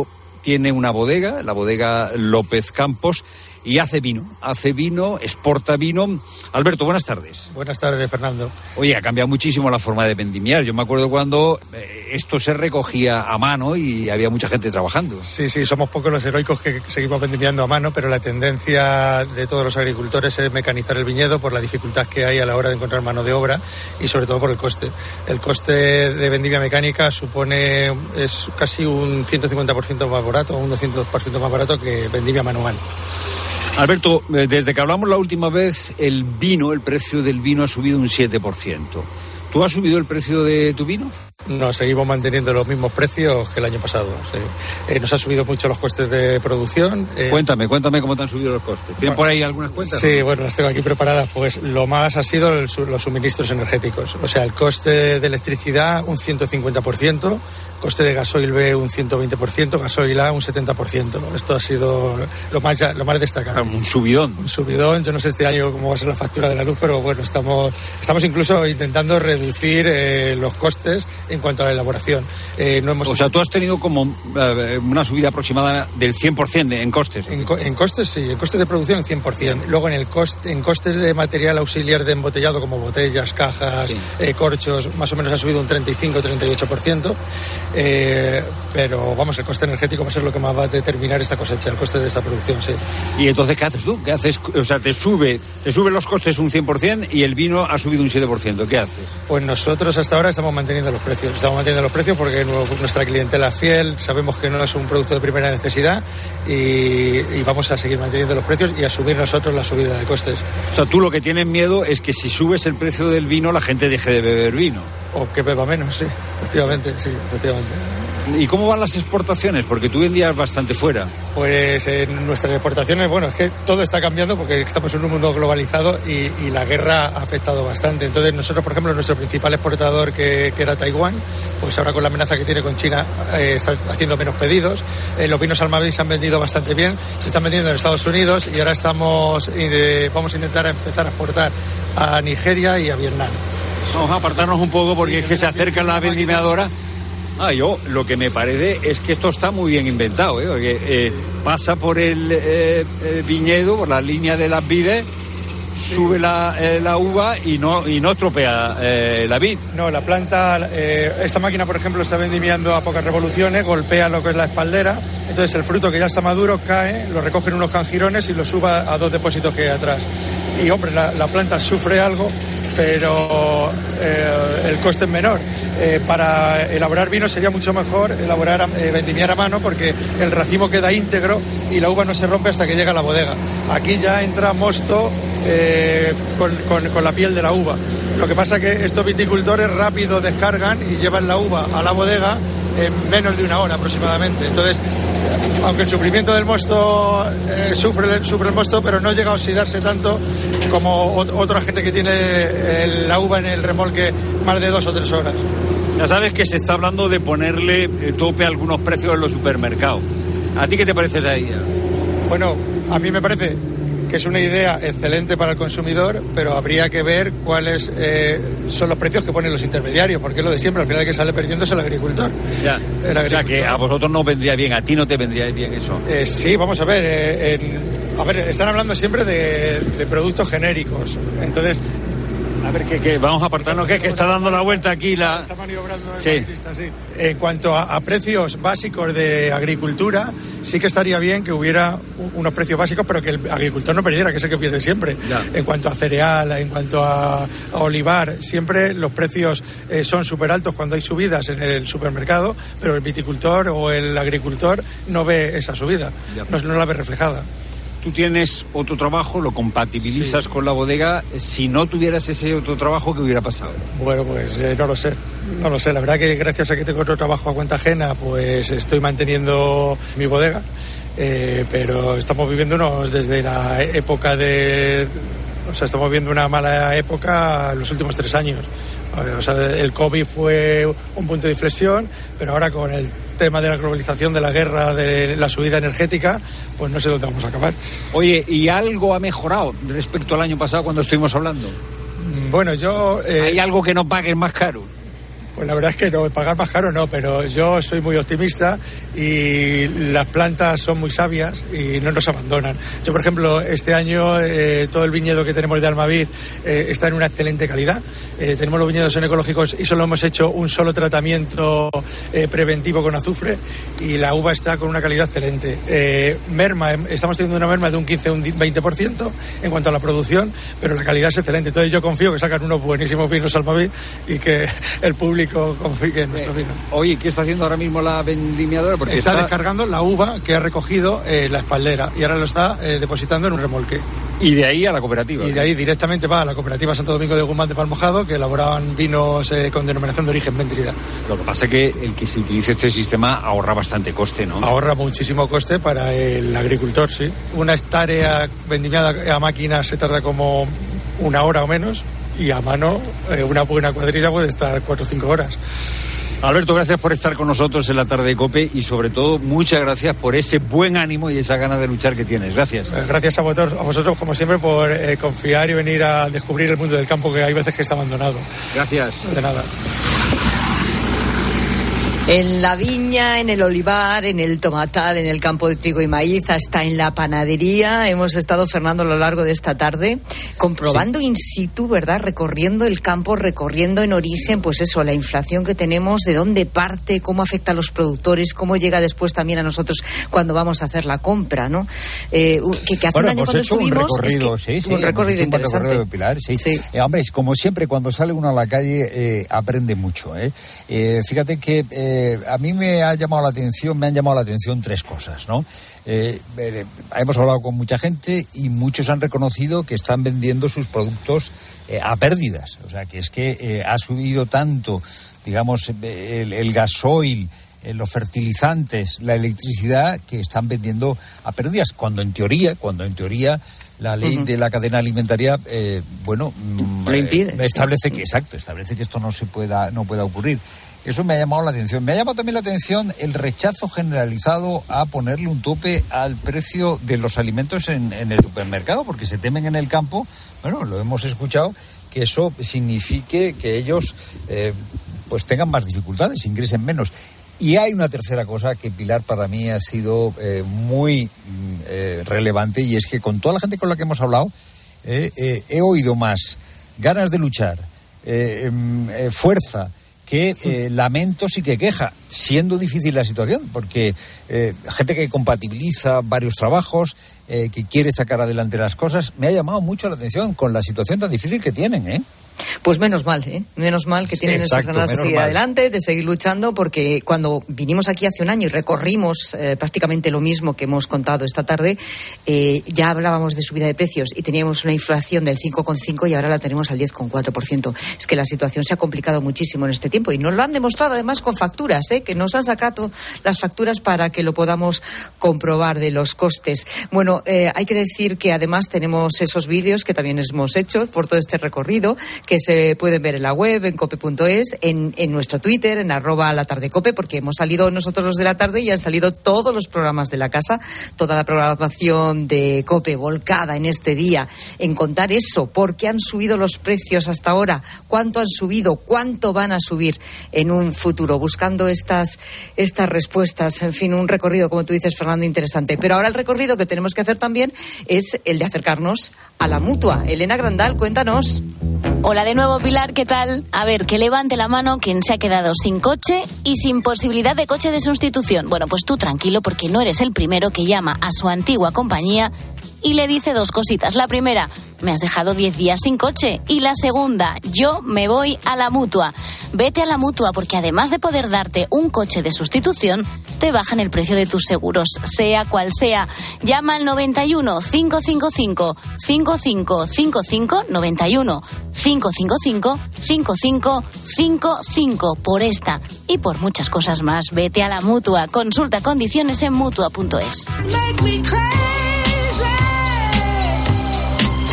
tiene una bodega, la bodega López Campos, y hace vino, hace vino, exporta vino. Alberto, buenas tardes. Buenas tardes, Fernando. Oye, ha cambiado muchísimo la forma de vendimiar. Yo me acuerdo cuando eh, esto se recogía a mano y había mucha gente trabajando. Sí, sí, somos pocos los heroicos que seguimos vendimiando a mano, pero la tendencia de todos los agricultores es mecanizar el viñedo por la dificultad que hay a la hora de encontrar mano de obra y sobre todo por el coste. El coste de vendimia mecánica supone, es casi un ciento cincuenta por ciento más barato, un doscientos por ciento más barato que vendimia manual. Alberto, desde que hablamos la última vez, el vino, el precio del vino ha subido un siete por ciento. ¿Tú has subido el precio de tu vino? No, seguimos manteniendo los mismos precios que el año pasado. Sí. Eh, nos han subido mucho los costes de producción. Eh... Cuéntame, cuéntame cómo te han subido los costes. ¿Tienen por ahí algunas cuentas? Sí, ¿no? Bueno, las tengo aquí preparadas. Pues lo más ha sido el, los suministros energéticos. O sea, el coste de electricidad un ciento cincuenta por ciento, coste de gasoil B un ciento veinte por ciento, gasoil A un setenta por ciento. Esto ha sido lo más, lo más destacado. Un subidón. Un subidón. Yo no sé este año cómo va a ser la factura de la luz, pero bueno, estamos, estamos incluso intentando reducir eh, los costes en cuanto a la elaboración. Eh, no hemos o sea, tú has tenido como eh, una subida aproximada del cien por ciento en costes. En, en costes, sí, en costes de producción cien por ciento. Luego en el coste, en costes de material auxiliar de embotellado como botellas, cajas, sí. eh, corchos, más o menos ha subido un treinta y cinco a treinta y ocho por ciento. Eh, pero vamos, el coste energético va a ser lo que más va a determinar esta cosecha, el coste de esta producción, sí. ¿Y entonces qué haces tú? ¿Qué haces? O sea, te sube, te sube los costes un cien por ciento y el vino ha subido un siete por ciento. ¿Qué haces? Pues nosotros hasta ahora estamos manteniendo los precios. Estamos manteniendo los precios porque nuestra clientela es fiel, sabemos que no es un producto de primera necesidad y, y vamos a seguir manteniendo los precios y asumir nosotros la subida de costes. O sea, tú lo que tienes miedo es que si subes el precio del vino la gente deje de beber vino. O que beba menos, sí, efectivamente, sí, efectivamente. ¿Y cómo van las exportaciones? Porque tú vendías bastante fuera. Pues en nuestras exportaciones, bueno, es que todo está cambiando porque estamos en un mundo globalizado y, y la guerra ha afectado bastante. Entonces nosotros, por ejemplo, nuestro principal exportador, que, que era Taiwán, pues ahora con la amenaza que tiene con China eh, está haciendo menos pedidos. Eh, los vinos Almaviv se han vendido bastante bien, se están vendiendo en Estados Unidos y ahora estamos eh, vamos a intentar empezar a exportar a Nigeria y a Vietnam. Vamos a apartarnos un poco porque es que se acerca la vendimiadora. Ah, yo lo que me parece es que esto está muy bien inventado, ¿eh? Porque eh, pasa por el eh, eh, viñedo, por la línea de las vides, sube la, eh, la uva y no y no estropea eh, la vid. No, la planta, eh, esta máquina, por ejemplo, está vendimiando a pocas revoluciones, golpea lo que es la espaldera, entonces el fruto que ya está maduro cae, lo recogen unos canjirones y lo suba a dos depósitos que hay atrás. Y, hombre, la, la planta sufre algo, pero eh, el coste es menor. Eh, para elaborar vino sería mucho mejor elaborar, eh, vendimiar a mano porque el racimo queda íntegro y la uva no se rompe hasta que llega a la bodega. Aquí ya entra mosto eh, con, con, con la piel de la uva. Lo que pasa es que estos viticultores rápido descargan y llevan la uva a la bodega en menos de una hora aproximadamente. Entonces, aunque el sufrimiento del mosto eh, sufre, sufre el mosto, pero no llega a oxidarse tanto como ot- otra gente que tiene el, la uva en el remolque más de dos o tres horas. Ya sabes que se está hablando de ponerle eh, tope a algunos precios en los supermercados. ¿A ti qué te parece esa idea? Bueno, a mí me parece que es una idea excelente para el consumidor, pero habría que ver cuáles eh, son los precios que ponen los intermediarios, porque es lo de siempre, al final el que sale perdiendo es el agricultor. Ya. El agricultor. O sea, que a vosotros no vendría bien, a ti no te vendría bien eso. Eh, sí, vamos a ver, eh, en, a ver, están hablando siempre de, de productos genéricos, entonces... A ver, que, que vamos a apartarnos, que, que está dando la vuelta aquí la... Está maniobrando el sí. artista, sí. En cuanto a, a precios básicos de agricultura, sí que estaría bien que hubiera unos precios básicos, pero que el agricultor no perdiera, que es el que pierde siempre. Ya. En cuanto a cereal, en cuanto a, a olivar, siempre los precios eh, son súper altos cuando hay subidas en el supermercado, pero el viticultor o el agricultor no ve esa subida, no, no la ve reflejada. Tú tienes otro trabajo, lo compatibilizas sí. con la bodega. Si no tuvieras ese otro trabajo, ¿qué hubiera pasado? Bueno, pues eh, no lo sé, no lo sé. La verdad que gracias a que tengo otro trabajo a cuenta ajena, pues estoy manteniendo mi bodega. Eh, pero estamos viviendo unos desde la época de... O sea, estamos viviendo una mala época los últimos tres años. O sea, el COVID fue un punto de inflexión, pero ahora con el tema de la globalización, de la guerra, de la subida energética, pues no sé dónde vamos a acabar. Oye, ¿y algo ha mejorado respecto al año pasado cuando estuvimos hablando? Bueno, yo... Eh, ¿Hay algo que no paguen más caro? Pues la verdad es que no, pagar más caro no, pero yo soy muy optimista y las plantas son muy sabias y no nos abandonan. Yo, por ejemplo, este año eh, todo el viñedo que tenemos de Almaviz eh, está en una excelente calidad. Eh, tenemos los viñedos son ecológicos y solo hemos hecho un solo tratamiento eh, preventivo con azufre y la uva está con una calidad excelente. Eh, merma, estamos teniendo una merma de un quince a un veinte por ciento en cuanto a la producción, pero la calidad es excelente. Entonces yo confío que sacan unos buenísimos vinos Almaviz y que el público confíe en nuestro vino. Oye, ¿qué está haciendo ahora mismo la vendimiadora? Porque está, está descargando la uva que ha recogido eh, la espaldera y ahora lo está eh, depositando en un remolque. Y de ahí a la cooperativa. Y de ahí directamente va a la cooperativa Santo Domingo de Guzmán de Palmojado, que elaboraban vinos eh, con denominación de origen Ventrida. Lo que pasa es que el que se utilice este sistema ahorra bastante coste, ¿no? Ahorra muchísimo coste para el agricultor, sí. Una hectárea vendimiada a máquina se tarda como una hora o menos, y a mano eh, una buena cuadrilla puede estar cuatro o cinco horas. Alberto, gracias por estar con nosotros en la tarde de COPE y sobre todo muchas gracias por ese buen ánimo y esa gana de luchar que tienes. Gracias. Gracias a vosotros, a vosotros como siempre, por eh, confiar y venir a descubrir el mundo del campo, que hay veces que está abandonado. Gracias. De nada. En la viña, en el olivar, en el tomatal, en el campo de trigo y maíz, hasta en la panadería. Hemos estado, Fernando, a lo largo de esta tarde, comprobando sí. in situ, ¿verdad? Recorriendo el campo, recorriendo en origen, pues eso, la inflación que tenemos, de dónde parte, cómo afecta a los productores, cómo llega después también a nosotros cuando vamos a hacer la compra, ¿no? Eh, que, que hace bueno, un año cuando estuvimos... Un recorrido, es que, sí, sí. Un recorrido interesante. Un recorrido, Pilar, sí. sí. Eh, hombre, es como siempre, cuando sale uno a la calle, eh, aprende mucho, ¿eh? eh fíjate que... Eh, a mí me ha llamado la atención, me han llamado la atención tres cosas, ¿no? Eh, eh, hemos hablado con mucha gente y muchos han reconocido que están vendiendo sus productos eh, a pérdidas. O sea, que es que eh, ha subido tanto, digamos, el, el gasoil, eh, los fertilizantes, la electricidad, que están vendiendo a pérdidas, cuando en teoría, cuando en teoría la ley uh-huh. de la cadena alimentaria, eh, bueno, lo impide. Eh, establece que, exacto, establece que esto no se pueda, no pueda ocurrir. Eso me ha llamado la atención. Me ha llamado también la atención el rechazo generalizado a ponerle un tope al precio de los alimentos en, en el supermercado, porque se temen en el campo, bueno, lo hemos escuchado, que eso signifique que ellos eh, pues tengan más dificultades, ingresen menos. Y hay una tercera cosa que, Pilar, para mí ha sido eh, muy eh, relevante, y es que con toda la gente con la que hemos hablado eh, eh, he oído más ganas de luchar, eh, eh, fuerza, que eh, lamentos y que queja, siendo difícil la situación, porque eh, gente que compatibiliza varios trabajos, eh, que quiere sacar adelante las cosas, me ha llamado mucho la atención con la situación tan difícil que tienen, ¿eh? Pues menos mal, ¿eh? Menos mal que tienen Exacto, esas ganas de seguir mal. adelante, de seguir luchando, porque cuando vinimos aquí hace un año y recorrimos eh, prácticamente lo mismo que hemos contado esta tarde, eh, ya hablábamos de subida de precios y teníamos una inflación del cinco coma cinco y ahora la tenemos al diez coma cuatro por ciento. Es que la situación se ha complicado muchísimo en este tiempo y nos lo han demostrado además con facturas, ¿eh? Que nos han sacado las facturas para que lo podamos comprobar de los costes. Bueno, eh, hay que decir que además tenemos esos vídeos que también hemos hecho por todo este recorrido, que se pueden ver en la web, en cope punto es, en, en nuestro Twitter, en arroba la tarde cope, porque hemos salido nosotros los de la tarde y han salido todos los programas de la casa, toda la programación de COPE volcada en este día, en contar eso, por qué han subido los precios hasta ahora, cuánto han subido, cuánto van a subir en un futuro, buscando estas, estas respuestas. En fin, un recorrido, como tú dices, Fernando, interesante. Pero ahora el recorrido que tenemos que hacer también es el de acercarnos a la Mutua. Elena Grandal, cuéntanos. Hola de nuevo, Pilar, ¿qué tal? A ver, que levante la mano quien se ha quedado sin coche y sin posibilidad de coche de sustitución. Bueno, pues tú tranquilo, porque no eres el primero que llama a su antigua compañía y le dice dos cositas. La primera, me has dejado diez días sin coche. Y la segunda, yo me voy a la Mutua. Vete a la Mutua, porque además de poder darte un coche de sustitución, te bajan el precio de tus seguros, sea cual sea. Llama al noventa y uno, cinco cinco cinco, cinco cinco cinco cinco, noventa y uno, cinco cinco cinco, cinco cinco cinco cinco. Por esta y por muchas cosas más, vete a la Mutua. Consulta condiciones en mutua punto es.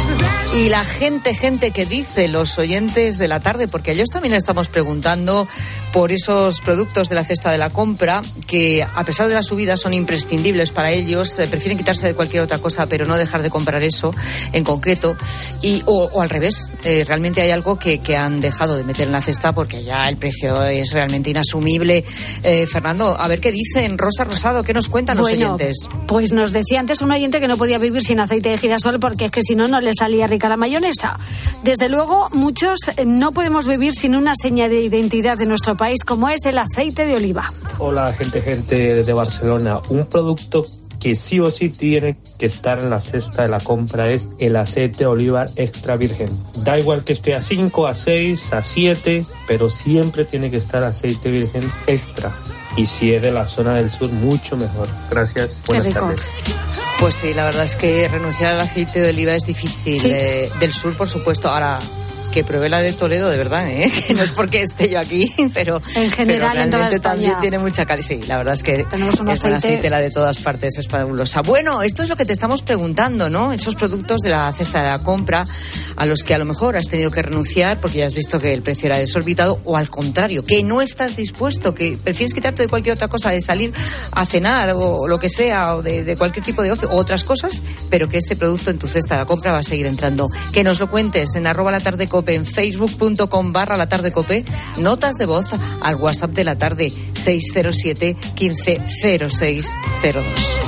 Y la gente, gente que dice, los oyentes de la tarde, porque ellos también estamos preguntando por esos productos de la cesta de la compra que, a pesar de la subida, son imprescindibles para ellos. Eh, prefieren quitarse de cualquier otra cosa, pero no dejar de comprar eso en concreto. Y, o, o al revés, eh, realmente hay algo que, que han dejado de meter en la cesta porque ya el precio es realmente inasumible. Eh, Fernando, a ver qué dicen. Rosa Rosado, ¿qué nos cuentan los bueno, oyentes? Pues nos decía antes un oyente que no podía vivir sin aceite de girasol porque es que si no, no le salía rica la mayonesa. Desde luego, muchos no podemos vivir sin una seña de identidad de nuestro país como es el aceite de oliva. Hola, gente, gente de Barcelona. Un producto que sí o sí tiene que estar en la cesta de la compra es el aceite de oliva extra virgen. Da igual que esté a cinco, a seis, a siete, pero siempre tiene que estar aceite virgen extra. Y si es de la zona del sur, mucho mejor. Gracias. Buenas Qué rico. tardes. Pues sí, la verdad es que renunciar al aceite de oliva es difícil. Sí. Eh, del sur, por supuesto. Ahora, que pruebe la de Toledo, de verdad, ¿eh? Que no es porque esté yo aquí, pero en general pero en toda España también tiene mucha calidad. Sí, la verdad es que tenemos un es aceite... aceite, la de todas partes es fabulosa. Bueno, esto es lo que te estamos preguntando, ¿no? Esos productos de la cesta de la compra a los que a lo mejor has tenido que renunciar porque ya has visto que el precio era desorbitado, o al contrario, que no estás dispuesto, que prefieres quitarte de cualquier otra cosa, de salir a cenar o lo que sea, o de, de cualquier tipo de ocio, o otras cosas, pero que ese producto en tu cesta de la compra va a seguir entrando. Que nos lo cuentes en arroba la tarde cope, en Facebook punto com barra la tarde cope, notas de voz al WhatsApp de la tarde seis cero siete, quince, cero seis cero dos.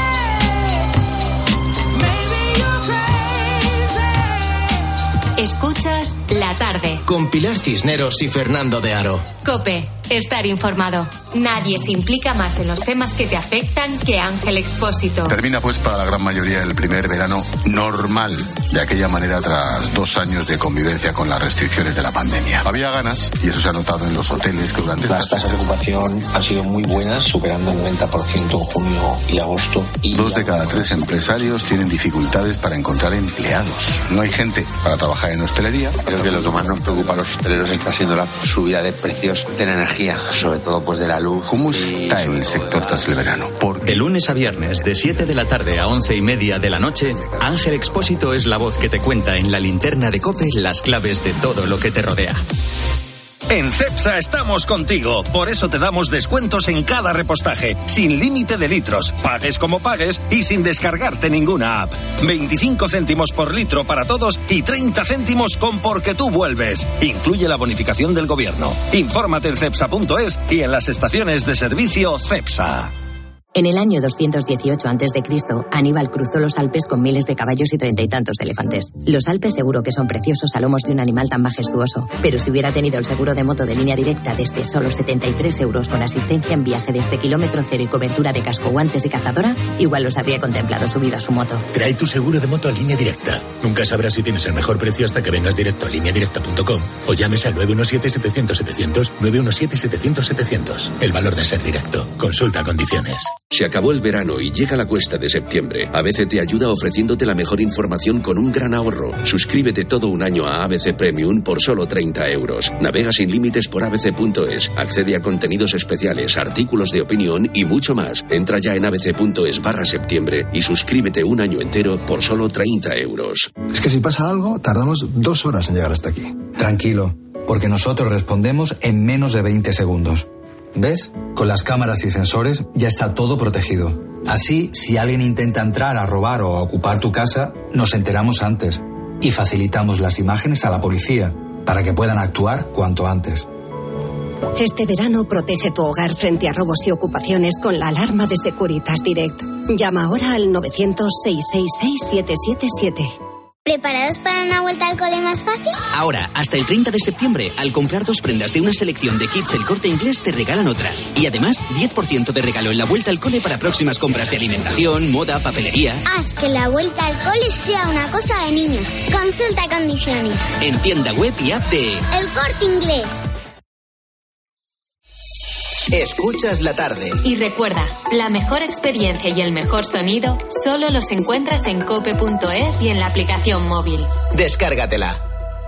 Escuchas La Tarde con Pilar Cisneros y Fernando de Aro. COPE, estar informado. Nadie se implica más en los temas que te afectan que Ángel Expósito. Termina pues para la gran mayoría el primer verano normal, de aquella manera tras dos años de convivencia con las restricciones de la pandemia. Había ganas, y eso se ha notado en los hoteles que durante... Las tasas de ocupación han sido muy buenas, superando el noventa por ciento en junio y agosto. Y Dos de cada tres empresarios tienen dificultades para encontrar empleados. No hay gente para trabajar en hostelería. Creo que lo que más nos preocupa a los hosteleros está siendo la subida de precios de la energía, sobre todo pues de la luz. ¿Cómo está el sector tras el verano? Porque de lunes a viernes, de siete de la tarde a once y media de la noche, Ángel Expósito es la voz que te cuenta en la linterna de COPE las claves de todo lo que te rodea. En Cepsa estamos contigo, por eso te damos descuentos en cada repostaje, sin límite de litros, pagues como pagues y sin descargarte ninguna app. veinticinco céntimos por litro para todos y treinta céntimos con Porque tú vuelves. Incluye la bonificación del gobierno. Infórmate en cepsa punto es y en las estaciones de servicio Cepsa. En el año doscientos dieciocho antes de Cristo, Aníbal cruzó los Alpes con miles de caballos y treinta y tantos elefantes. Los Alpes seguro que son preciosos a lomos de un animal tan majestuoso, pero si hubiera tenido el seguro de moto de línea directa desde solo setenta y tres euros con asistencia en viaje desde kilómetro cero y cobertura de casco, guantes y cazadora, igual los habría contemplado subido a su moto. Trae tu seguro de moto a Línea Directa. Nunca sabrás si tienes el mejor precio hasta que vengas directo a línea directa punto com o llames al nueve uno siete, setecientos, setecientos, nueve uno siete, setecientos, setecientos. El valor de ser directo. Consulta condiciones. Se acabó el verano y llega la cuesta de septiembre. A B C te ayuda ofreciéndote la mejor información con un gran ahorro. Suscríbete todo un año a A B C Premium por solo treinta euros. Navega sin límites por a b c punto es. Accede a contenidos especiales, artículos de opinión y mucho más. Entra ya en a b c punto es barra septiembre y suscríbete un año entero por solo treinta euros. Es que si pasa algo, tardamos dos horas en llegar hasta aquí. Tranquilo, porque nosotros respondemos en menos de veinte segundos. ¿Ves? Con las cámaras y sensores ya está todo protegido. Así, si alguien intenta entrar a robar o a ocupar tu casa, nos enteramos antes y facilitamos las imágenes a la policía para que puedan actuar cuanto antes. Este verano protege tu hogar frente a robos y ocupaciones con la alarma de Securitas Direct. Llama ahora al novecientos, seiscientos sesenta y seis, siete siete siete. ¿Preparados para una vuelta al cole más fácil? Ahora, hasta el treinta de septiembre, al comprar dos prendas de una selección de kits El Corte Inglés, te regalan otra. Y además, diez por ciento de regalo en la vuelta al cole para próximas compras de alimentación, moda, papelería. Haz que la vuelta al cole sea una cosa de niños. Consulta condiciones. En tienda web y app de El Corte Inglés. Escuchas la tarde. Y recuerda, la mejor experiencia y el mejor sonido solo los encuentras en cope punto es y en la aplicación móvil. Descárgatela.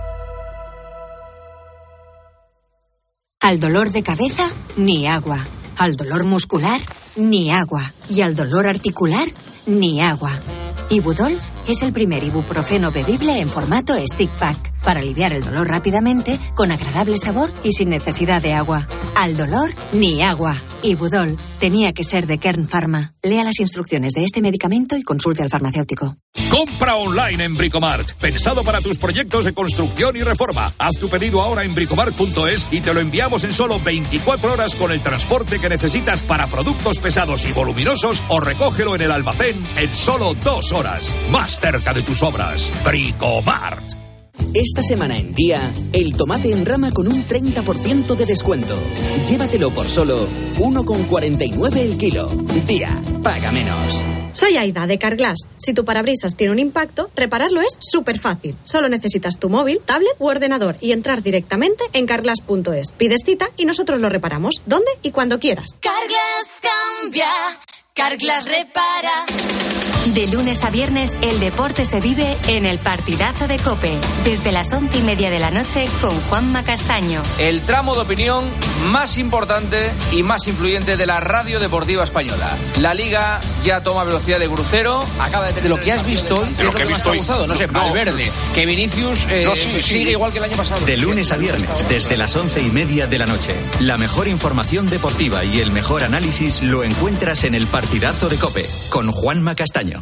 Al dolor de cabeza, ni agua. Al dolor muscular, ni agua. Y al dolor articular, ni agua. Ibudol es el primer ibuprofeno bebible en formato stick pack, para aliviar el dolor rápidamente, con agradable sabor y sin necesidad de agua. Al dolor, ni agua. Ibudol tenía que ser de Kern Pharma. Lea las instrucciones de este medicamento y consulte al farmacéutico. Compra online en Bricomart, pensado para tus proyectos de construcción y reforma. Haz tu pedido ahora en bricomart punto es y te lo enviamos en solo veinticuatro horas con el transporte que necesitas para productos pesados y voluminosos, o recógelo en el almacén en solo dos horas. Más cerca de tus obras. Bricomart. Esta semana en Día, el tomate en rama con un treinta por ciento de descuento. Llévatelo por solo uno con cuarenta y nueve el kilo. Día, paga menos. Soy Aida, de Carglass. Si tu parabrisas tiene un impacto, repararlo es súper fácil. Solo necesitas tu móvil, tablet u ordenador y entrar directamente en carglass punto es. Pides cita y nosotros lo reparamos, donde y cuando quieras. Carglass cambia, Carglass repara. De lunes a viernes, el deporte se vive en el partidazo de COPE. Desde las once y media de la noche con Juanma Castaño. El tramo de opinión más importante y más influyente de la radio deportiva española. La Liga ya toma velocidad de crucero. Acaba de tener lo que has visto hoy. ¿Qué es lo que, que más te ha gustado? No sé, Valverde. Que Vinicius eh, no, sí, sigue sí. igual que el año pasado. De lunes a viernes, desde las once y media de la noche. La mejor información deportiva y el mejor análisis lo encuentras en el partidazo de COPE con Juanma Castaño.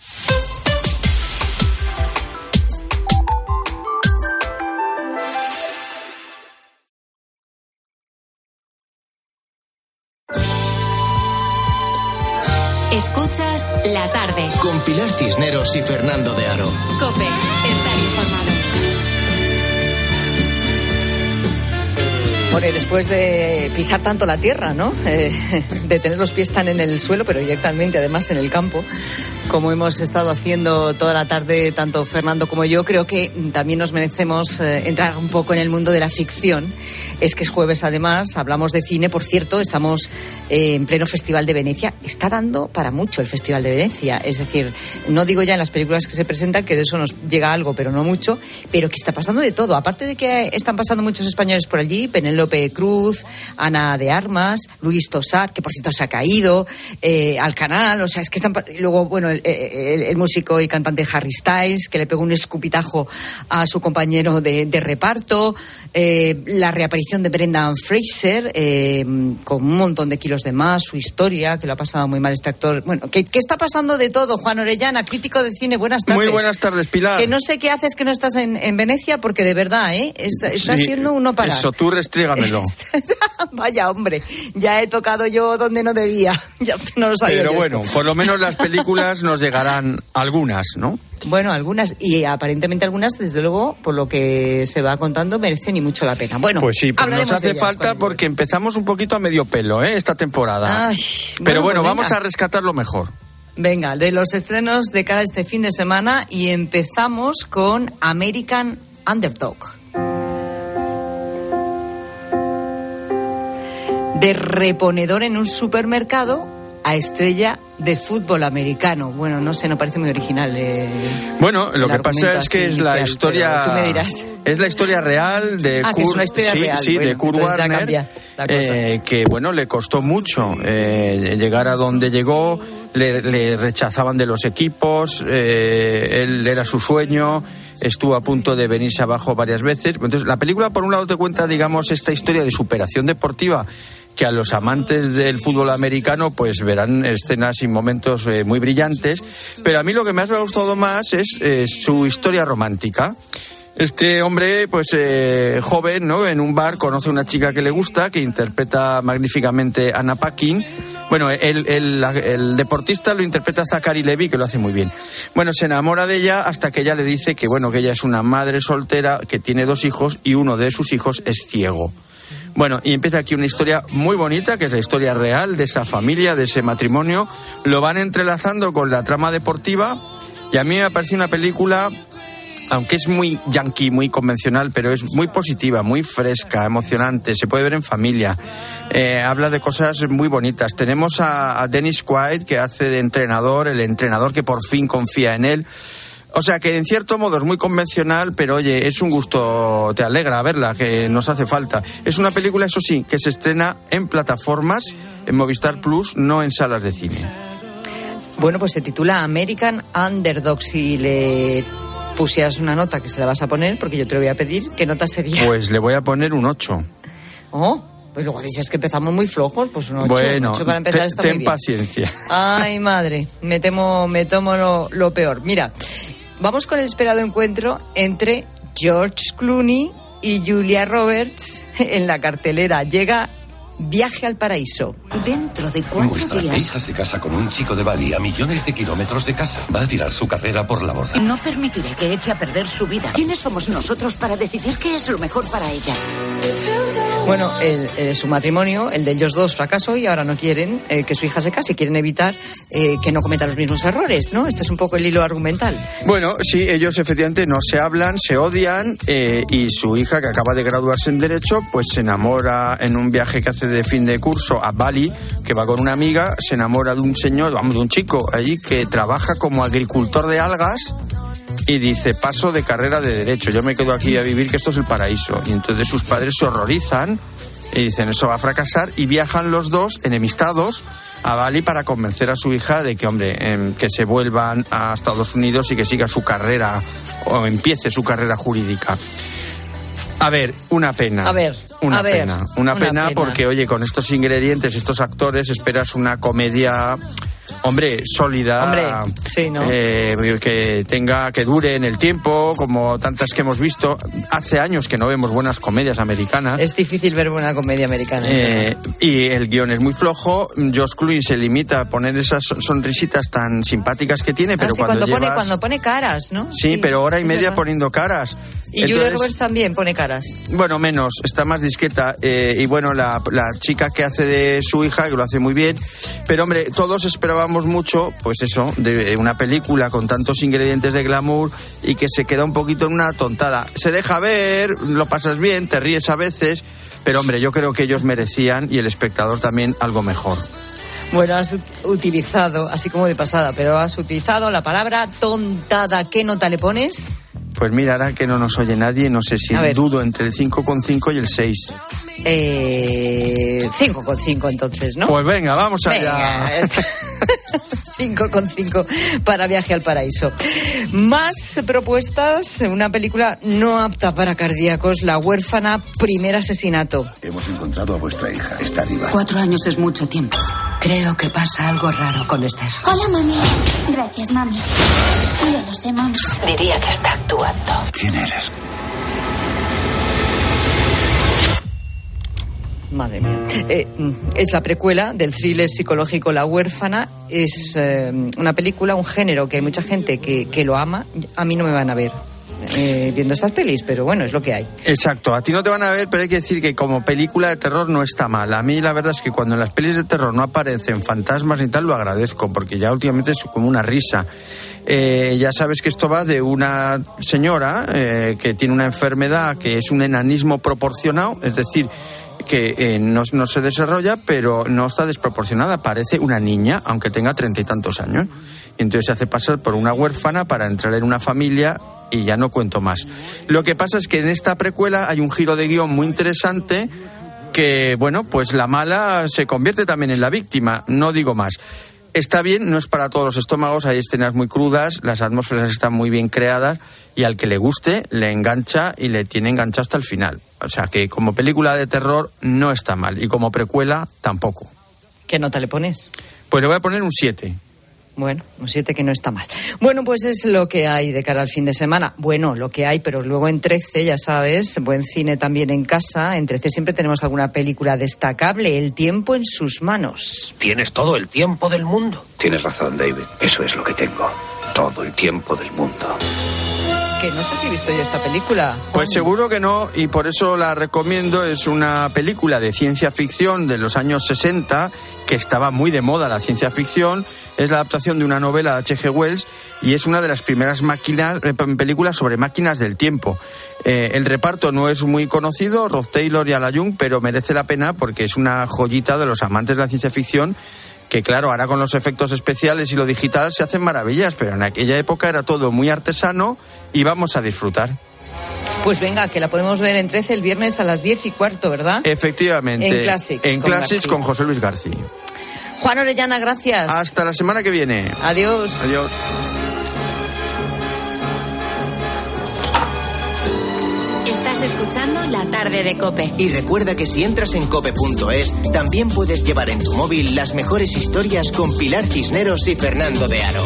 Escuchas La Tarde. Con Pilar Cisneros y Fernando de Aro. COPE, estar informado. Bueno, y después de pisar tanto la tierra, ¿no? Eh, de tener los pies tan en el suelo, pero directamente además en el campo, como hemos estado haciendo toda la tarde, tanto Fernando como yo, creo que también nos merecemos eh, entrar un poco en el mundo de la ficción. Es que es jueves, además, hablamos de cine. Por cierto, estamos eh, en pleno Festival de Venecia. Está dando para mucho el Festival de Venecia. Es decir, no digo ya en las películas que se presentan, que de eso nos llega algo, pero no mucho, pero que está pasando de todo. Aparte de que están pasando muchos españoles por allí, Penélope Cruz, Ana de Armas, Luis Tosar, que por cierto se ha caído, eh, Alcanal, o sea, es que están... Luego, bueno, el, el, el músico y cantante Harry Styles, que le pegó un escupitajo a su compañero de, de reparto, eh, la reaparición de Brendan Fraser, eh, con un montón de kilos de más, su historia, que lo ha pasado muy mal este actor. Bueno, ¿qué, qué está pasando de todo? Juan Orellana, crítico de cine, buenas tardes. Muy buenas tardes, Pilar. Que no sé qué haces que no estás en, en Venecia, porque de verdad, ¿eh? Está, está sí, siendo uno para... Eso, tú restrígamelo. Vaya, hombre, ya he tocado yo donde no debía. Ya no lo sabía. Pero yo bueno, esto. Por lo menos las películas nos llegarán algunas, ¿no? Bueno, algunas, y aparentemente algunas, desde luego, por lo que se va contando, merecen y mucho la pena. Bueno, pues sí, pues nos hace falta porque empezamos un poquito a medio pelo, ¿eh? Esta temporada. Ay, Pero bueno, bueno pues vamos a rescatar lo mejor. Venga, de los estrenos de cada este fin de semana, y empezamos con American Underdog. De reponedor en un supermercado a estrella de fútbol americano. Bueno, no sé, no parece muy original. Eh, bueno, lo que pasa es que es la real, historia... Tú me dirás. Es la historia real de ah, Kurt, que es una historia sí, real. Sí, bueno, de Kurt Warner, eh, que bueno, le costó mucho eh, llegar a donde llegó. Le, le rechazaban de los equipos. Eh, él era su sueño. Estuvo a punto de venirse abajo varias veces. Entonces, la película, por un lado, te cuenta, digamos, esta historia de superación deportiva, que a los amantes del fútbol americano pues verán escenas y momentos eh, muy brillantes, pero a mí lo que más me ha gustado más es eh, su historia romántica. Este hombre, pues eh, joven, ¿no? En un bar conoce a una chica que le gusta, que interpreta magníficamente Anna Paquin. Bueno, el, el, el deportista lo interpreta Zachary Levi, que lo hace muy bien. Bueno, se enamora de ella hasta que ella le dice que, bueno, que ella es una madre soltera, que tiene dos hijos y uno de sus hijos es ciego. Bueno, y empieza aquí una historia muy bonita, que es la historia real de esa familia, de ese matrimonio. Lo van entrelazando con la trama deportiva y a mí me parece una película, aunque es muy yankee, muy convencional, pero es muy positiva, muy fresca, emocionante, se puede ver en familia. Eh, habla de cosas muy bonitas. Tenemos a, a Dennis Quaid, que hace de entrenador, el entrenador que por fin confía en él. O sea que en cierto modo es muy convencional, pero oye, es un gusto, te alegra verla, que nos hace falta. Es una película, eso sí, que se estrena en plataformas, en Movistar Plus, no en salas de cine. Bueno, pues se titula American Underdog. Si le pusieras una nota, que se la vas a poner, porque yo te lo voy a pedir, ¿qué nota sería? Pues le voy a poner un ocho. Oh, pues luego dices que empezamos muy flojos, pues un ocho. Bueno, un ocho para empezar te, está ten muy bien. paciencia. Ay, madre, me temo, me tomo lo, lo peor. Mira, vamos con el esperado encuentro entre George Clooney y Julia Roberts en la cartelera. Llega Viaje al Paraíso. Dentro de cuatro Nuestra días... hija se casa con un chico de Bali a millones de kilómetros de casa. Va a tirar su carrera por la borda. No permitiré que eche a perder su vida. ¿Quiénes somos nosotros para decidir qué es lo mejor para ella? Bueno, el, el, su matrimonio, el de ellos dos, fracasó y ahora no quieren eh, que su hija se case. Quieren evitar eh, que no cometa los mismos errores, ¿no? Este es un poco el hilo argumental. Bueno, sí, ellos efectivamente no se hablan, se odian eh, y su hija, que acaba de graduarse en Derecho, pues se enamora en un viaje que hace de fin de curso a Bali, que va con una amiga, se enamora de un señor, vamos, de un chico allí que trabaja como agricultor de algas y dice, paso de carrera de Derecho, yo me quedo aquí a vivir, que esto es el paraíso. Y entonces sus padres se horrorizan y dicen, eso va a fracasar, y viajan los dos, enemistados, a Bali para convencer a su hija de que, hombre, eh, que se vuelvan a Estados Unidos y que siga su carrera, o empiece su carrera jurídica. A ver, una pena. A ver, una a ver, pena. Una, una pena, pena porque, oye, con estos ingredientes, estos actores, esperas una comedia, hombre, sólida. Hombre, sí, ¿no? Eh, que tenga, que dure en el tiempo, como tantas que hemos visto. Hace años que no vemos buenas comedias americanas. Es difícil ver una comedia americana. Eh, y el guión es muy flojo. George Clooney se limita a poner esas sonrisitas tan simpáticas que tiene, pero ah, sí, cuando, cuando llevas... pone cuando pone caras, ¿no? Sí, sí, pero hora y media poniendo caras. Y Entonces, Julia Roberts también pone caras. Bueno, menos, está más discreta. Eh, y bueno, la, la chica que hace de su hija, que lo hace muy bien. Pero hombre, todos esperábamos mucho, pues eso, de una película con tantos ingredientes de glamour y que se queda un poquito en una tontada. Se deja ver, lo pasas bien, te ríes a veces, pero hombre, yo creo que ellos merecían, y el espectador también, algo mejor. Bueno, has utilizado, así como de pasada, pero has utilizado la palabra tontada. ¿Qué nota le pones? Pues mira, ahora que no nos oye nadie, no sé si dudo entre el cinco coma cinco y el seis. Eh, cinco coma cinco entonces, ¿no? Pues venga, vamos allá. Venga, cinco coma cinco para Viaje al Paraíso. Más propuestas, una película no apta para cardíacos, La huérfana, primer asesinato. Hemos encontrado a vuestra hija, está viva. Cuatro años es mucho tiempo. Creo que pasa algo raro con Esther. Hola, mami. Gracias, mami. Yo lo sé, mami. Diría que está actuando. ¿Quién eres? Madre mía. Eh, es la precuela del thriller psicológico La huérfana. Es eh, una película, un género que hay mucha gente que, que lo ama. A mí no me van a ver eh, viendo esas pelis, pero bueno, es lo que hay. Exacto, a ti no te van a ver, pero hay que decir que como película de terror no está mal. A mí la verdad es que cuando en las pelis de terror no aparecen fantasmas ni tal, lo agradezco, porque ya últimamente es como una risa. Eh, ya sabes que esto va de una señora eh, que tiene una enfermedad que es un enanismo proporcionado, es decir, que eh, no, no se desarrolla, pero no está desproporcionada, parece una niña, aunque tenga treinta y tantos años. Y entonces se hace pasar por una huérfana para entrar en una familia y ya no cuento más. Lo que pasa es que en esta precuela hay un giro de guión muy interesante que, bueno, pues la mala se convierte también en la víctima, no digo más. Está bien, no es para todos los estómagos, hay escenas muy crudas, las atmósferas están muy bien creadas y al que le guste le engancha y le tiene enganchado hasta el final. O sea que como película de terror no está mal y como precuela tampoco. ¿Qué nota le pones? Pues le voy a poner un siete. Bueno, un siete que no está mal. Bueno, pues es lo que hay de cara al fin de semana. Bueno, lo que hay, pero luego en trece, ya sabes, buen cine también en casa. En trece siempre tenemos alguna película destacable. El tiempo en sus manos. Tienes todo el tiempo del mundo. Tienes razón, David. Eso es lo que tengo. Todo el tiempo del mundo. Que no sé si he visto yo esta película, Juan. Pues seguro que no, y por eso la recomiendo. Es una película de ciencia ficción de los años sesenta, que estaba muy de moda la ciencia ficción. Es la adaptación de una novela de H G Wells y es una de las primeras máquinas, películas sobre máquinas del tiempo. Eh, el reparto no es muy conocido, Rod Taylor y Ala Jung, pero merece la pena porque es una joyita de los amantes de la ciencia ficción, que claro, ahora con los efectos especiales y lo digital se hacen maravillas, pero en aquella época era todo muy artesano y vamos a disfrutar. Pues venga, que la podemos ver en trece el viernes a las diez y cuarto, ¿verdad? Efectivamente. En Classics. En Classics con José Luis García. Juan Orellana, gracias. Hasta la semana que viene. Adiós. Adiós. Estás escuchando La Tarde de COPE. Y recuerda que si entras en cope punto es, también puedes llevar en tu móvil las mejores historias con Pilar Cisneros y Fernando de Aro.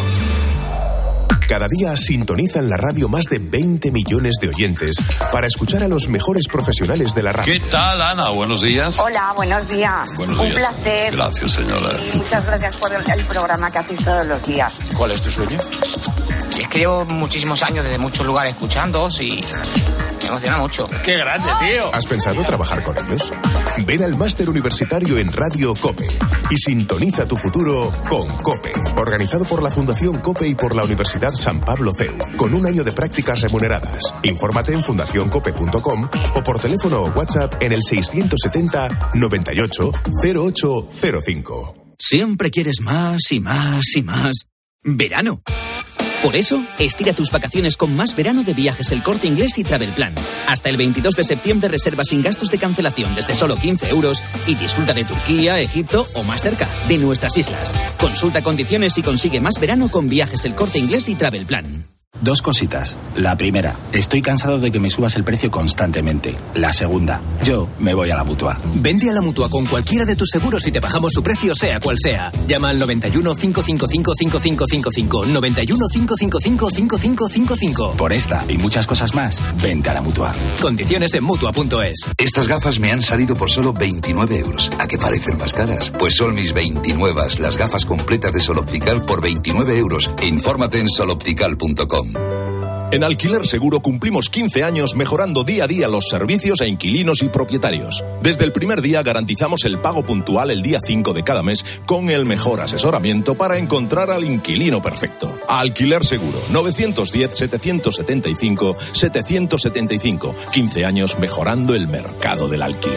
Cada día sintonizan la radio más de veinte millones de oyentes para escuchar a los mejores profesionales de la radio. ¿Qué tal, Ana? Buenos días. Hola, buenos días. Buenos Un días. placer. Gracias, señora. Y muchas gracias por el, el programa que hacéis todos los días. ¿Cuál es tu sueño? Es que llevo muchísimos años desde muchos lugares escuchándoos y me emociona mucho. ¡Qué grande, tío! ¿Has pensado trabajar con ellos? Ven al máster universitario en Radio COPE y sintoniza tu futuro con COPE. Organizado por la Fundación COPE y por la Universidad San Pablo C E U, con un año de prácticas remuneradas. Infórmate en fundación cope punto com o por teléfono o WhatsApp en el seiscientos setenta noventa y ocho cero ocho cero cinco. Siempre quieres más y más y más. Verano. Por eso, estira tus vacaciones con más verano de Viajes El Corte Inglés y Travel Plan. Hasta el veintidós de septiembre reserva sin gastos de cancelación desde solo quince euros y disfruta de Turquía, Egipto o más cerca, de nuestras islas. Consulta condiciones y consigue más verano con Viajes El Corte Inglés y Travel Plan. Dos cositas. La primera, estoy cansado de que me subas el precio constantemente. La segunda, yo me voy a la Mutua. Vende a la Mutua con cualquiera de tus seguros y te bajamos su precio sea cual sea. Llama al noventa y uno, cinco cinco cinco, cinco cinco cinco cinco, noventa y uno, cinco cinco cinco, cinco cinco cinco cinco. Por esta y muchas cosas más, vente a la Mutua. Condiciones en Mutua punto es. Estas gafas me han salido por solo veintinueve euros. ¿A qué parecen más caras? Pues son mis veintinueve, las gafas completas de Sol Optical por veintinueve euros. Infórmate en sol optical punto com. En Alquiler Seguro cumplimos quince años mejorando día a día los servicios a inquilinos y propietarios. Desde el primer día garantizamos el pago puntual el día cinco de cada mes con el mejor asesoramiento para encontrar al inquilino perfecto. Alquiler Seguro, novecientos diez, setecientos setenta y cinco, setecientos setenta y cinco. quince años mejorando el mercado del alquiler.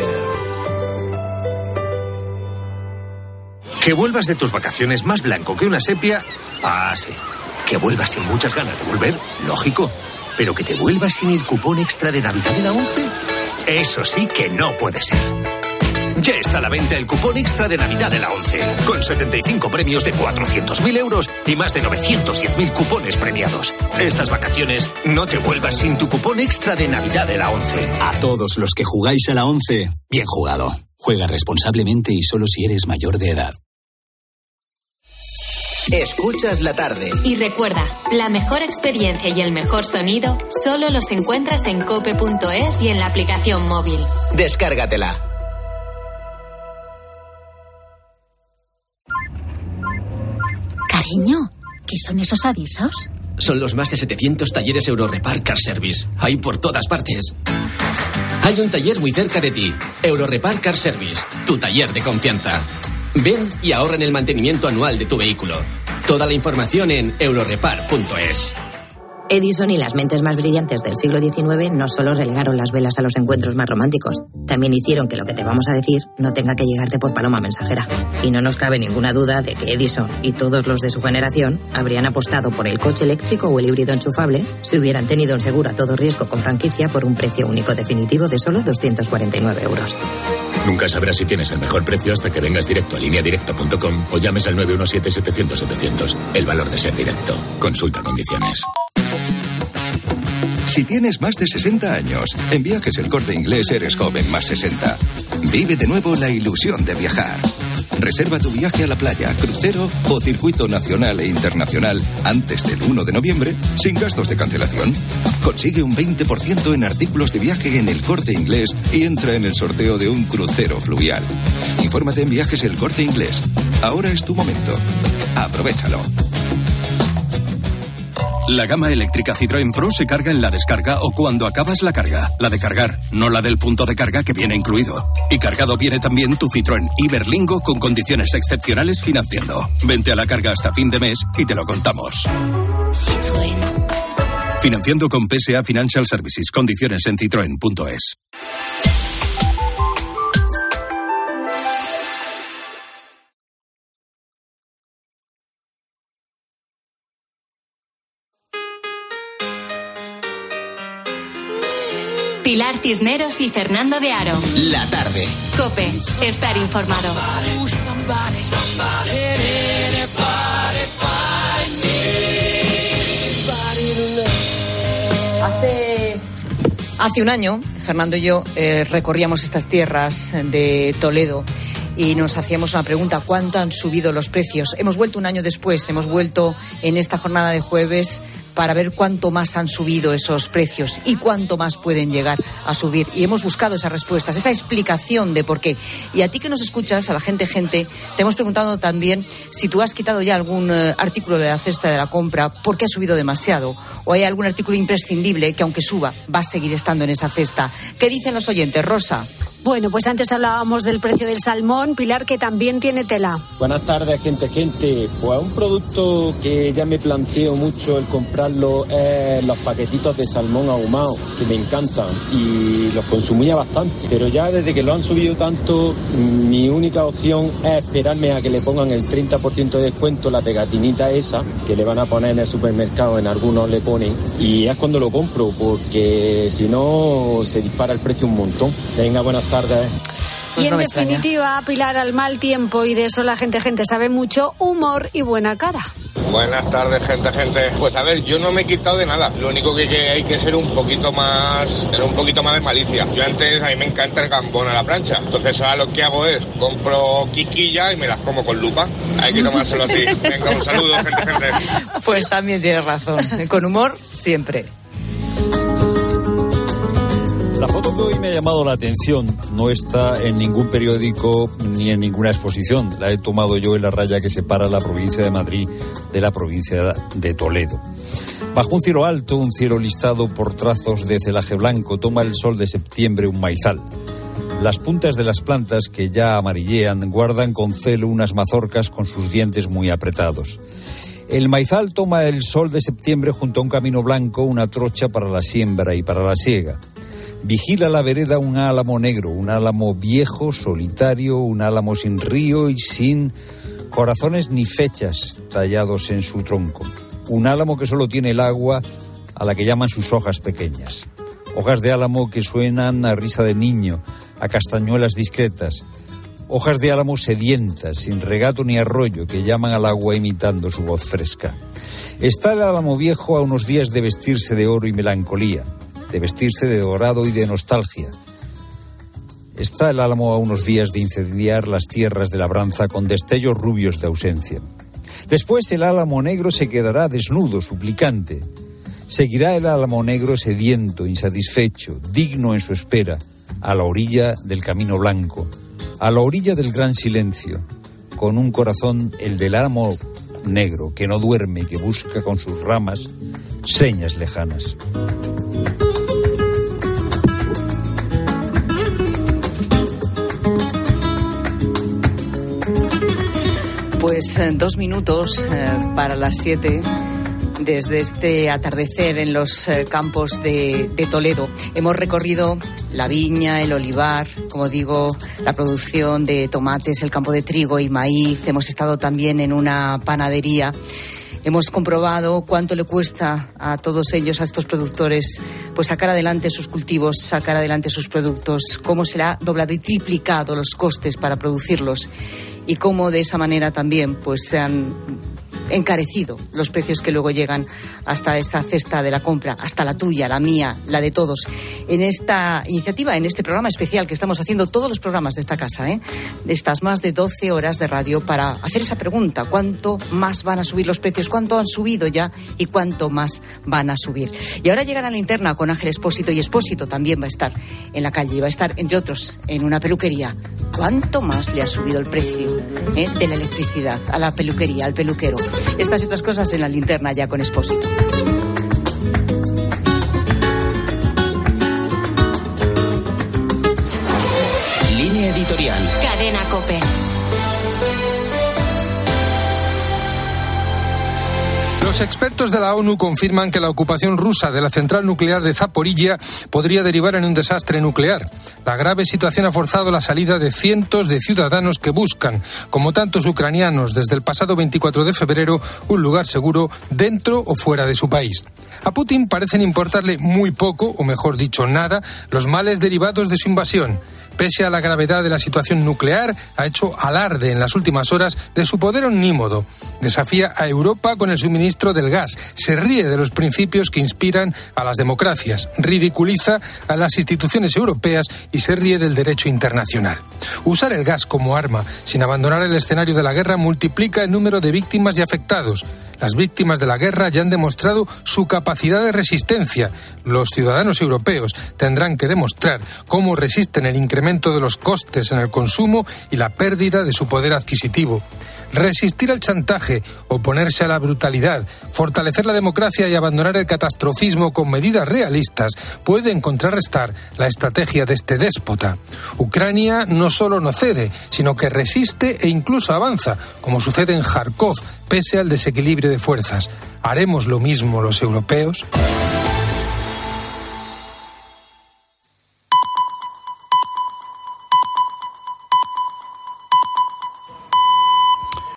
Que vuelvas de tus vacaciones más blanco que una sepia, ah, sí. Que vuelvas sin muchas ganas de volver, lógico. Pero que te vuelvas sin el cupón extra de Navidad de la ONCE, eso sí que no puede ser. Ya está a la venta el cupón extra de Navidad de la ONCE, con setenta y cinco premios de cuatrocientos mil euros y más de novecientos diez mil cupones premiados. Estas vacaciones no te vuelvas sin tu cupón extra de Navidad de la ONCE. A todos los que jugáis a la ONCE, bien jugado. Juega responsablemente y solo si eres mayor de edad. Escuchas la tarde. Y recuerda, la mejor experiencia y el mejor sonido solo los encuentras en cope punto es y en la aplicación móvil. Descárgatela. Cariño, ¿qué son esos avisos? Son los más de setecientos talleres Eurorepar Car Service. Hay por todas partes. Hay un taller muy cerca de ti. Eurorepar Car Service, tu taller de confianza. Ven y ahorra en el mantenimiento anual de tu vehículo. Toda la información en eurorepar punto es. Edison y las mentes más brillantes del siglo diecinueve no solo relegaron las velas a los encuentros más románticos, también hicieron que lo que te vamos a decir no tenga que llegarte por paloma mensajera. Y no nos cabe ninguna duda de que Edison y todos los de su generación habrían apostado por el coche eléctrico o el híbrido enchufable si hubieran tenido un seguro a todo riesgo con franquicia por un precio único definitivo de solo doscientos cuarenta y nueve euros. Nunca sabrás si tienes el mejor precio hasta que vengas directo a línea directa punto com o llames al nueve uno siete, setecientos, setecientos. El valor de ser directo. Consulta condiciones. Si tienes más de sesenta años, en Viajes El Corte Inglés eres joven más sesenta. Vive de nuevo la ilusión de viajar. Reserva tu viaje a la playa, crucero o circuito nacional e internacional antes del uno de noviembre sin gastos de cancelación. Consigue un veinte por ciento en artículos de viaje en El Corte Inglés y entra en el sorteo de un crucero fluvial. Infórmate en Viajes El Corte Inglés. Ahora es tu momento. Aprovechalo. La gama eléctrica Citroën Pro se carga en la descarga o cuando acabas la carga. La de cargar, no la del punto de carga que viene incluido. Y cargado viene también tu Citroën Iberlingo con condiciones excepcionales financiando. Vente a la carga hasta fin de mes y te lo contamos. Citroën. Financiando con P S A Financial Services. Condiciones en citroen punto es. Pilar Cisneros y Fernando de Aro. La tarde. COPE. Estar informado. Hace, hace un año, Fernando y yo eh, recorríamos estas tierras de Toledo y nos hacíamos una pregunta: ¿cuánto han subido los precios? Hemos vuelto un año después, hemos vuelto en esta jornada de jueves para ver cuánto más han subido esos precios y cuánto más pueden llegar a subir. Y hemos buscado esas respuestas, esa explicación de por qué. Y a ti que nos escuchas, a la gente, gente, te hemos preguntado también si tú has quitado ya algún eh, artículo de la cesta de la compra porque ha subido demasiado, o hay algún artículo imprescindible que aunque suba va a seguir estando en esa cesta. ¿Qué dicen los oyentes, Rosa? Bueno, pues antes hablábamos del precio del salmón, Pilar, que también tiene tela. Buenas tardes, gente, gente. Pues un producto que ya me planteo mucho el comprarlo es los paquetitos de salmón ahumado, que me encantan y los consumía bastante. Pero ya desde que lo han subido tanto, mi única opción es esperarme a que le pongan el treinta por ciento de descuento, la pegatinita esa, que le van a poner en el supermercado, en algunos le ponen, y es cuando lo compro, porque si no se dispara el precio un montón. Venga, buenas tardes. Y en definitiva, Pilar, al mal tiempo, y de eso la gente, gente sabe mucho, humor y buena cara. Buenas tardes, gente, gente. Pues a ver, yo no me he quitado de nada. Lo único que, que hay que ser un poquito más, tener un poquito más de malicia. Yo antes, a mí me encanta el gambón a la plancha. Entonces ahora lo que hago es, compro quiquillas y me las como con lupa. Hay que tomárselo así. Venga, un saludo, gente, gente. Pues también tienes razón. Con humor, siempre. La foto que hoy me ha llamado la atención no está en ningún periódico ni en ninguna exposición. La he tomado yo en la raya que separa la provincia de Madrid de la provincia de Toledo. Bajo un cielo alto, un cielo listado por trazos de celaje blanco, toma el sol de septiembre un maizal. Las puntas de las plantas, que ya amarillean, guardan con celo unas mazorcas con sus dientes muy apretados. El maizal toma el sol de septiembre junto a un camino blanco, una trocha para la siembra y para la siega. Vigila la vereda un álamo negro, un álamo viejo, solitario, un álamo sin río y sin corazones ni fechas tallados en su tronco. Un álamo que solo tiene el agua a la que llaman sus hojas pequeñas. Hojas de álamo que suenan a risa de niño, a castañuelas discretas. Hojas de álamo sedientas, sin regato ni arroyo, que llaman al agua imitando su voz fresca. Está el álamo viejo a unos días de vestirse de oro y melancolía, de vestirse de dorado y de nostalgia. Está el álamo a unos días de incendiar las tierras de labranza con destellos rubios de ausencia. Después el álamo negro se quedará desnudo, suplicante. Seguirá el álamo negro sediento, insatisfecho, digno en su espera, a la orilla del camino blanco, a la orilla del gran silencio, con un corazón, el del álamo negro, que no duerme y que busca con sus ramas señas lejanas. Pues eh, dos minutos eh, para las siete, desde este atardecer en los eh, campos de, de Toledo. Hemos recorrido la viña, el olivar, como digo, la producción de tomates, el campo de trigo y maíz. Hemos estado también en una panadería. Hemos comprobado cuánto le cuesta a todos ellos, a estos productores, pues sacar adelante sus cultivos, sacar adelante sus productos, cómo se le ha doblado y triplicado los costes para producirlos y cómo de esa manera también pues se han encarecido los precios que luego llegan hasta esta cesta de la compra, hasta la tuya, la mía, la de todos. En esta iniciativa, en este programa especial que estamos haciendo todos los programas de esta casa, ¿eh? de estas más de doce horas de radio, para hacer esa pregunta: ¿cuánto más van a subir los precios? ¿Cuánto han subido ya? ¿Y cuánto más van a subir? Y ahora llega la linterna con Ángel Expósito, y Expósito también va a estar en la calle, va a estar, entre otros, en una peluquería. ¿Cuánto más le ha subido el precio eh, de la electricidad a la peluquería, al peluquero? Estas y otras cosas en la linterna ya con Expósito. Línea editorial. Cadena COPE. Los Los expertos de la ONU confirman que la ocupación rusa de la central nuclear de Zaporilla podría derivar en un desastre nuclear. La grave situación ha forzado la salida de cientos de ciudadanos que buscan, como tantos ucranianos desde el pasado veinticuatro de febrero, un lugar seguro dentro o fuera de su país. A Putin parecen importarle muy poco, o mejor dicho, nada, los males derivados de su invasión. Pese a la gravedad de la situación nuclear, ha hecho alarde en las últimas horas de su poder omnímodo. Desafía a Europa con el suministro del gas, se ríe de los principios que inspiran a las democracias, ridiculiza a las instituciones europeas y se ríe del derecho internacional. Usar el gas como arma, sin abandonar el escenario de la guerra, multiplica el número de víctimas y afectados. Las víctimas de la guerra ya han demostrado su capacidad de resistencia. Los ciudadanos europeos tendrán que demostrar cómo resisten el incremento de los costes en el consumo y la pérdida de su poder adquisitivo. Resistir al chantaje, oponerse a la brutalidad, fortalecer la democracia y abandonar el catastrofismo con medidas realistas pueden contrarrestar la estrategia de este déspota. Ucrania no solo no cede, sino que resiste e incluso avanza, como sucede en Kharkov, pese al desequilibrio de fuerzas. ¿Haremos lo mismo los europeos?